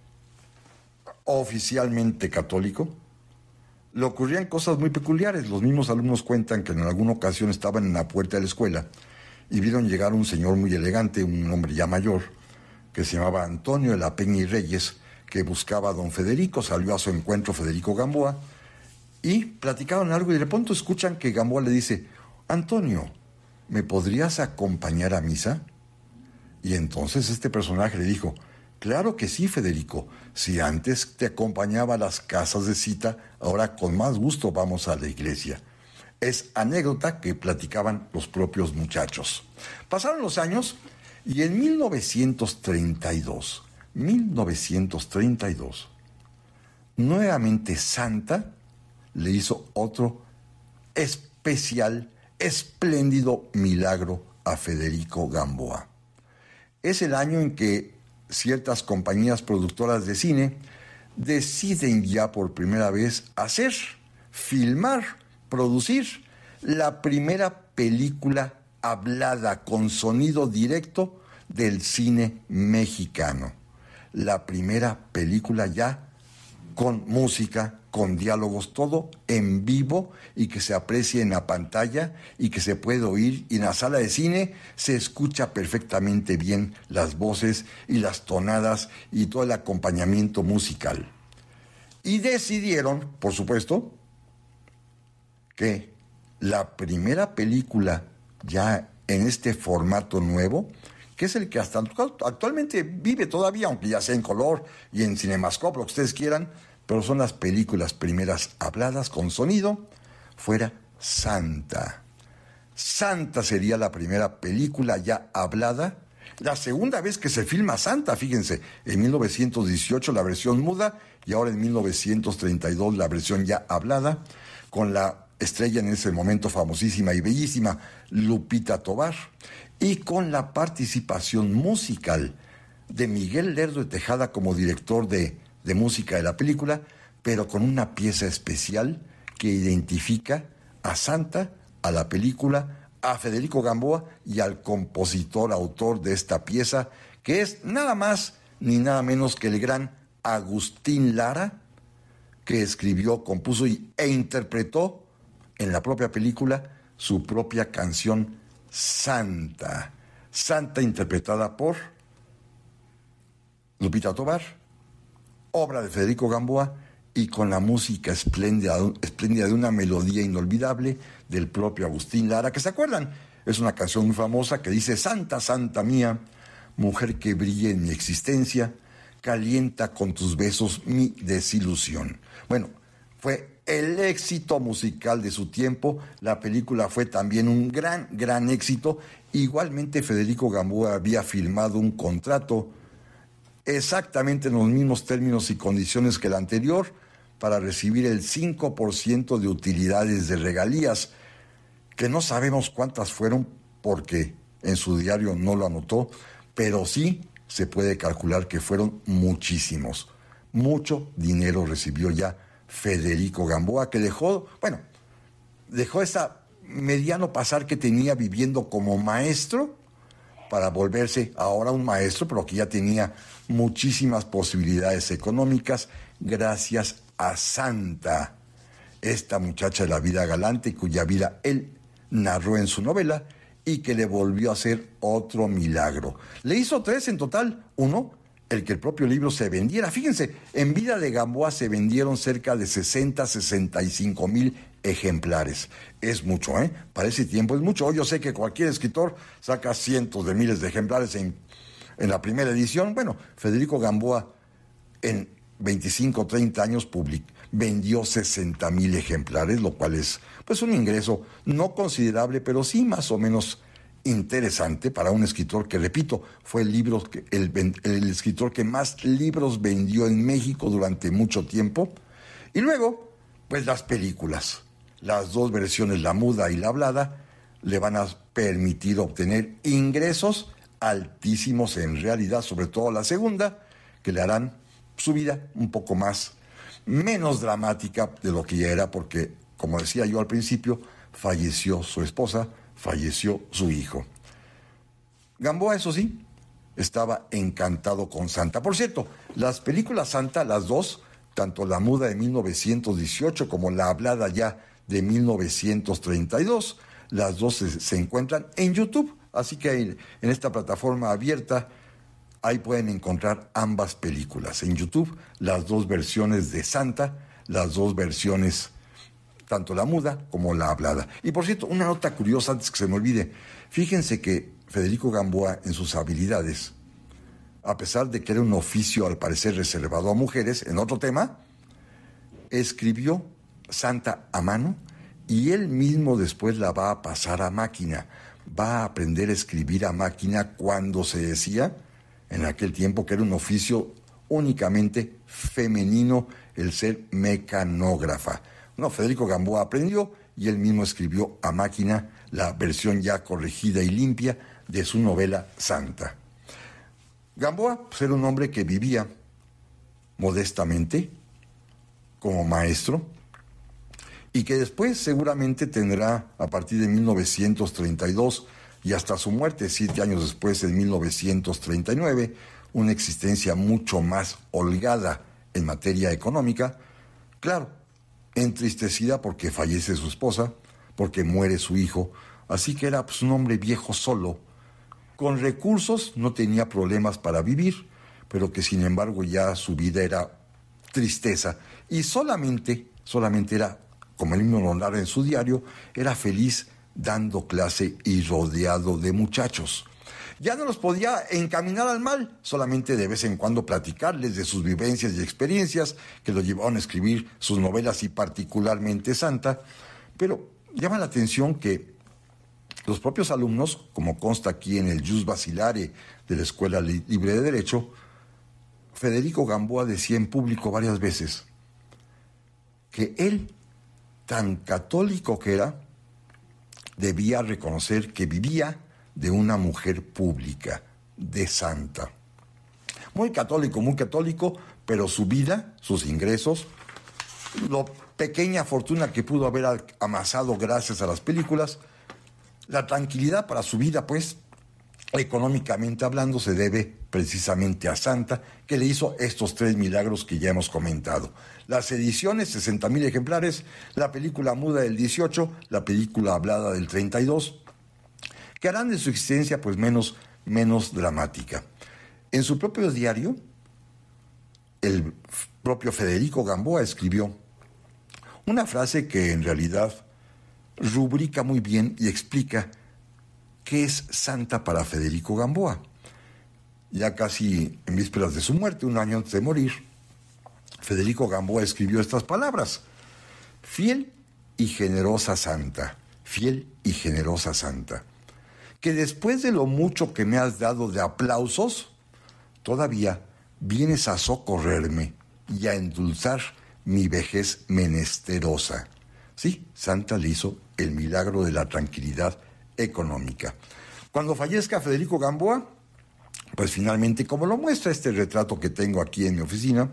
oficialmente católico, le ocurrían cosas muy peculiares. Los mismos alumnos cuentan que en alguna ocasión estaban en la puerta de la escuela y vieron llegar un señor muy elegante, un hombre ya mayor, que se llamaba Antonio de la Peña y Reyes, que buscaba a don Federico. Salió a su encuentro Federico Gamboa y platicaron algo, y de pronto escuchan que Gamboa le dice, Antonio, ¿me podrías acompañar a misa? Y entonces este personaje le dijo, claro que sí, Federico. Si antes te acompañaba a las casas de cita, ahora con más gusto vamos a la iglesia. Es anécdota que platicaban los propios muchachos. Pasaron los años y en mil novecientos treinta y dos, mil novecientos treinta y dos, nuevamente Santa le hizo otro especial, espléndido milagro a Federico Gamboa. Es el año en que ciertas compañías productoras de cine deciden ya por primera vez hacer, filmar, producir la primera película hablada con sonido directo del cine mexicano. La primera película ya con música, con diálogos, todo en vivo y que se aprecie en la pantalla y que se puede oír, y en la sala de cine se escucha perfectamente bien las voces y las tonadas y todo el acompañamiento musical. Y decidieron, por supuesto, que la primera película ya en este formato nuevo, que es el que hasta actualmente vive todavía, aunque ya sea en color y en Cinemascope, lo que ustedes quieran, pero son las películas primeras habladas con sonido, fuera Santa. Santa sería la primera película ya hablada, la segunda vez que se filma Santa, fíjense, en mil novecientos dieciocho la versión muda y ahora en mil novecientos treinta y dos la versión ya hablada, con la estrella en ese momento famosísima y bellísima Lupita Tovar, y con la participación musical de Miguel Lerdo de Tejada como director de, de música de la película, pero con una pieza especial que identifica a Santa, a la película, a Federico Gamboa y al compositor, autor de esta pieza, que es nada más ni nada menos que el gran Agustín Lara, que escribió, compuso y, e interpretó en la propia película su propia canción Santa. Santa interpretada por Lupita Tovar, obra de Federico Gamboa, y con la música espléndida, espléndida de una melodía inolvidable del propio Agustín Lara, que se acuerdan, es una canción muy famosa que dice: Santa, Santa mía, mujer que brille en mi existencia, calienta con tus besos mi desilusión. Bueno, fue el éxito musical de su tiempo. La película fue también un gran, gran éxito. Igualmente, Federico Gamboa había firmado un contrato exactamente en los mismos términos y condiciones que el anterior para recibir el cinco por ciento de utilidades de regalías, que no sabemos cuántas fueron porque en su diario no lo anotó, pero sí se puede calcular que fueron muchísimos. Mucho dinero recibió ya Federico Gamboa, que dejó, bueno, dejó esa mediano pasar que tenía viviendo como maestro para volverse ahora un maestro, pero que ya tenía muchísimas posibilidades económicas gracias a Santa, esta muchacha de la vida galante cuya vida él narró en su novela y que le volvió a hacer otro milagro. Le hizo tres en total. Uno, el que el propio libro se vendiera. Fíjense, en vida de Gamboa se vendieron cerca de sesenta, sesenta y cinco mil ejemplares. Es mucho, ¿eh? Para ese tiempo es mucho. Yo sé que cualquier escritor saca cientos de miles de ejemplares en, en la primera edición. Bueno, Federico Gamboa en veinticinco, treinta años public, vendió sesenta mil ejemplares, lo cual es pues un ingreso no considerable, pero sí más o menos interesante para un escritor que, repito, fue el, libro que, el, el escritor que más libros vendió en México durante mucho tiempo. Y luego, pues las películas, las dos versiones, la muda y la hablada, le van a permitir obtener ingresos altísimos en realidad, sobre todo la segunda, que le harán su vida un poco más, menos dramática de lo que ya era, porque, como decía yo al principio, falleció su esposa, falleció su hijo. Gamboa, eso sí, estaba encantado con Santa. Por cierto, las películas Santa, las dos, tanto la muda de mil novecientos dieciocho como la hablada ya de mil novecientos treinta y dos, las dos se, se encuentran en YouTube, así que en, en esta plataforma abierta ahí pueden encontrar ambas películas. En YouTube, las dos versiones de Santa, las dos versiones, tanto la muda como la hablada. Y por cierto, una nota curiosa antes que se me olvide. Fíjense que Federico Gamboa, en sus habilidades, a pesar de que era un oficio al parecer reservado a mujeres, en otro tema, escribió Santa a mano y él mismo después la va a pasar a máquina. Va a aprender a escribir a máquina cuando se decía en aquel tiempo que era un oficio únicamente femenino el ser mecanógrafa. No, Federico Gamboa aprendió y él mismo escribió a máquina la versión ya corregida y limpia de su novela Santa. Gamboa pues, era un hombre que vivía modestamente como maestro y que después seguramente tendrá a partir de mil novecientos treinta y dos y hasta su muerte, siete años después, en mil novecientos treinta y nueve, una existencia mucho más holgada en materia económica, claro, entristecida porque fallece su esposa, porque muere su hijo, así que era pues, un hombre viejo solo, con recursos, no tenía problemas para vivir, pero que sin embargo ya su vida era tristeza, y solamente, solamente era, como él mismo lo narra en su diario, era feliz dando clase y rodeado de muchachos. Ya no los podía encaminar al mal, solamente de vez en cuando platicarles de sus vivencias y experiencias que lo llevaron a escribir sus novelas y particularmente Santa, pero llama la atención que los propios alumnos, como consta aquí en el Jus Bacillare de la Escuela Libre de Derecho, Federico Gamboa decía en público varias veces que él, tan católico que era, debía reconocer que vivía de una mujer pública, de Santa. Muy católico, muy católico, pero su vida, sus ingresos, la pequeña fortuna que pudo haber amasado gracias a las películas, la tranquilidad para su vida, pues, económicamente hablando, se debe precisamente a Santa, que le hizo estos tres milagros que ya hemos comentado. Las ediciones, sesenta mil ejemplares, la película muda del dieciocho, la película hablada del treinta y dos, que harán de su existencia pues menos, menos dramática. En su propio diario, el propio Federico Gamboa escribió una frase que en realidad rubrica muy bien y explica qué es Santa para Federico Gamboa. Ya casi en vísperas de su muerte, un año antes de morir, Federico Gamboa escribió estas palabras. Fiel y generosa santa, fiel y generosa santa, que después de lo mucho que me has dado de aplausos, todavía vienes a socorrerme y a endulzar mi vejez menesterosa. Sí, Santa le hizo el milagro de la tranquilidad económica. Cuando fallezca Federico Gamboa, pues finalmente, como lo muestra este retrato que tengo aquí en mi oficina,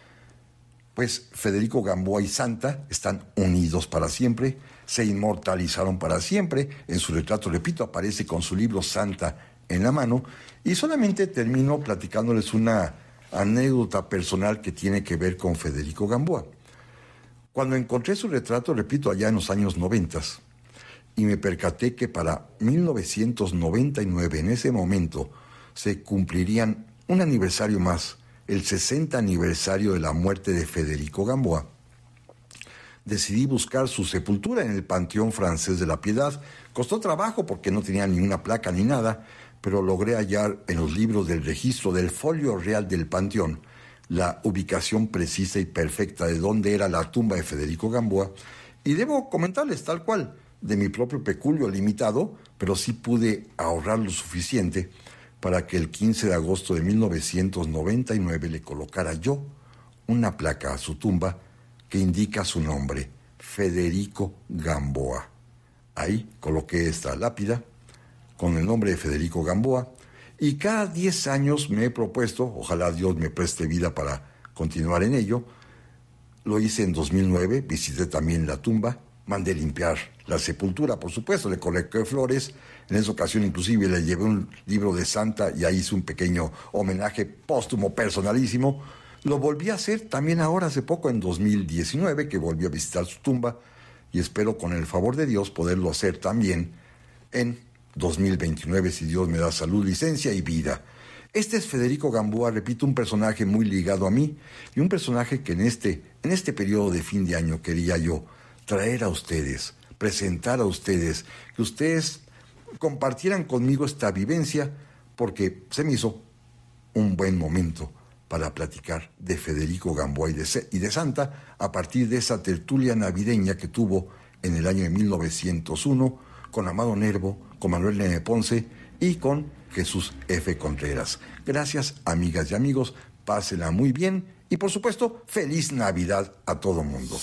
pues Federico Gamboa y Santa están unidos para siempre, se inmortalizaron para siempre. En su retrato, repito, aparece con su libro Santa en la mano, y solamente termino platicándoles una anécdota personal que tiene que ver con Federico Gamboa. Cuando encontré su retrato, repito, allá en los años noventas, y me percaté que para mil novecientos noventa y nueve, en ese momento, se cumplirían un aniversario más, el sesenta aniversario de la muerte de Federico Gamboa, decidí buscar su sepultura en el Panteón Francés de la Piedad. Costó trabajo porque no tenía ni una placa ni nada, pero logré hallar en los libros del registro del folio real del Panteón la ubicación precisa y perfecta de dónde era la tumba de Federico Gamboa, y debo comentarles tal cual, de mi propio peculio limitado, pero sí pude ahorrar lo suficiente para que el quince de agosto de mil novecientos noventa y nueve le colocara yo una placa a su tumba que indica su nombre, Federico Gamboa. Ahí coloqué esta lápida con el nombre de Federico Gamboa, y cada diez años me he propuesto, ojalá Dios me preste vida para continuar en ello. Lo hice en dos mil nueve, visité también la tumba, mandé limpiar la sepultura, por supuesto, le coloqué flores. En esa ocasión inclusive le llevé un libro de Santa y ahí hice un pequeño homenaje póstumo personalísimo. Lo volví a hacer también ahora hace poco, en dos mil diecinueve, que volví a visitar su tumba, y espero con el favor de Dios poderlo hacer también en dos mil veintinueve, si Dios me da salud, licencia y vida. Este es Federico Gamboa, repito, un personaje muy ligado a mí, y un personaje que en este, en este periodo de fin de año quería yo traer a ustedes, presentar a ustedes, que ustedes compartieran conmigo esta vivencia, porque se me hizo un buen momento para platicar de Federico Gamboa y de, y de Santa a partir de esa tertulia navideña que tuvo en el año de mil novecientos uno con Amado Nervo, con Manuel Nene Ponce y con Jesús F. Contreras. Gracias, amigas y amigos, pásenla muy bien y, por supuesto, feliz Navidad a todo mundo.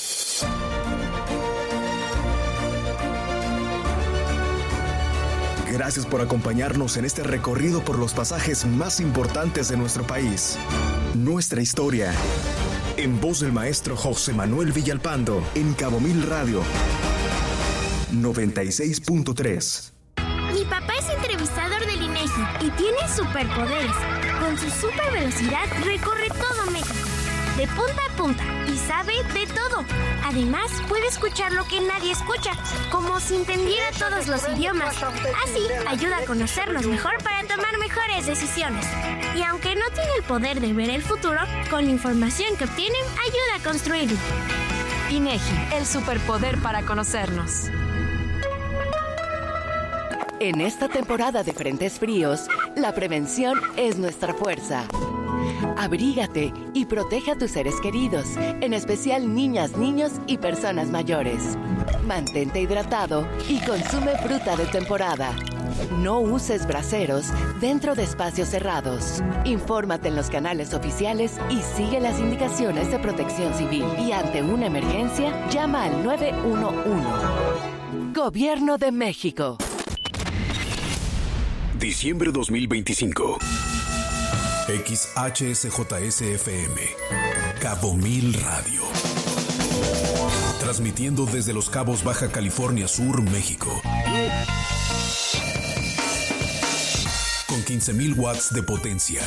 Gracias por acompañarnos en este recorrido por los pasajes más importantes de nuestro país. Nuestra historia. En voz del maestro José Manuel Villalpando, en Cabo Mil Radio. noventa y seis punto tres. Mi papá es entrevistador del INEGI y tiene superpoderes. Con su super velocidad recorre todo México, de punta a punta, y sabe de todo. Además, puede escuchar lo que nadie escucha, como si entendiera todos los idiomas. Así, ayuda a conocernos mejor para tomar mejores decisiones. Y aunque no tiene el poder de ver el futuro, con la información que obtiene, ayuda a construirlo. INEGI, el superpoder para conocernos. En esta temporada de frentes fríos, la prevención es nuestra fuerza. Abrígate y protege a tus seres queridos, en especial niñas, niños y personas mayores. Mantente hidratado y consume fruta de temporada. No uses braseros dentro de espacios cerrados. Infórmate en los canales oficiales y sigue las indicaciones de Protección Civil. Y ante una emergencia, llama al nueve uno uno. Gobierno de México. Diciembre dos mil veinticinco. X H S J S F M, Cabo Mil Radio. Transmitiendo desde Los Cabos, Baja California Sur, México. Con quince mil watts de potencia.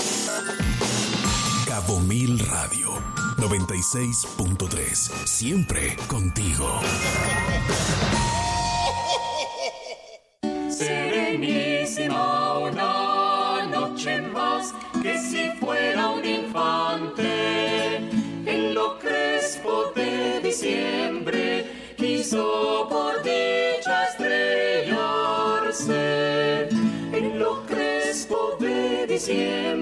Cabo Mil Radio, noventa y seis punto tres. Siempre contigo. Serenísima una noche más, que si fuera un infante, en lo crespo de diciembre, quiso por dicha estrellarse. En lo crespo de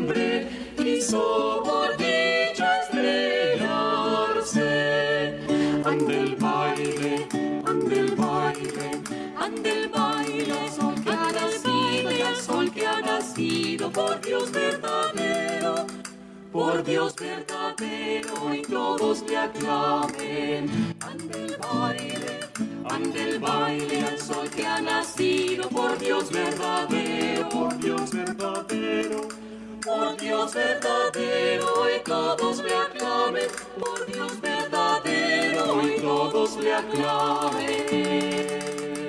diciembre, quiso por dicha estrellarse. ande el baile, ande el baile, ande el baile, al sol que ha nacido y al sol que ha nacido, por Dios verdadero, por Dios verdadero, y todos le aclamen. Ande el baile, ande el baile, al sol que ha nacido, por Dios verdadero, por Dios verdadero, por Dios verdadero, y todos le aclamen, por Dios verdadero, y todos le aclamen.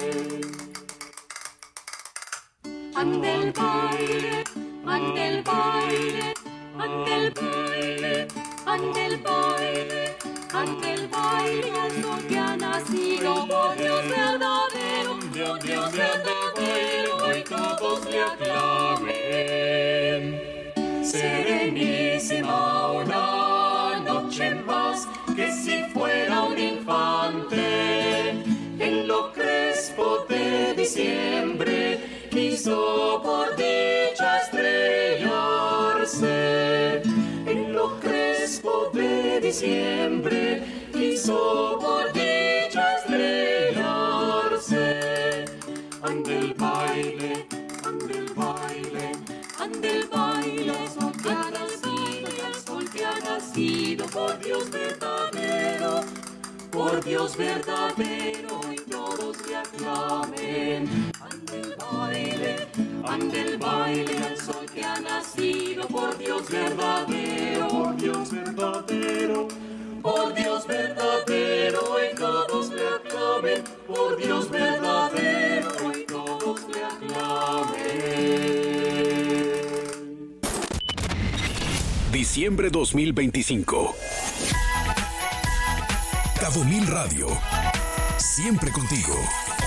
Ande el baile, ande el baile, ande el baile, ande el baile, ande el baile, al sol que ha nacido, por Dios verdadero, por Dios verdadero, y todos le aclamen. Serenísima una noche más, que si fuera un infante, en lo crespo de diciembre, quiso por dicha estrellarse. En lo crespo de diciembre, quiso por dicha estrellarse. Ande el baile, ande el baile, ande el baile, al sol que ha nacido y al sol que ha nacido, por Dios verdadero, por Dios verdadero, y todos le aclamen. Ande el baile, ande el baile, al sol que ha nacido, por Dios verdadero, por Dios verdadero, por Dios verdadero, y todos le aclamen, por Dios verdadero, y todos le aclamen. Diciembre dos mil veinticinco. Cabo Mil Radio. Siempre contigo.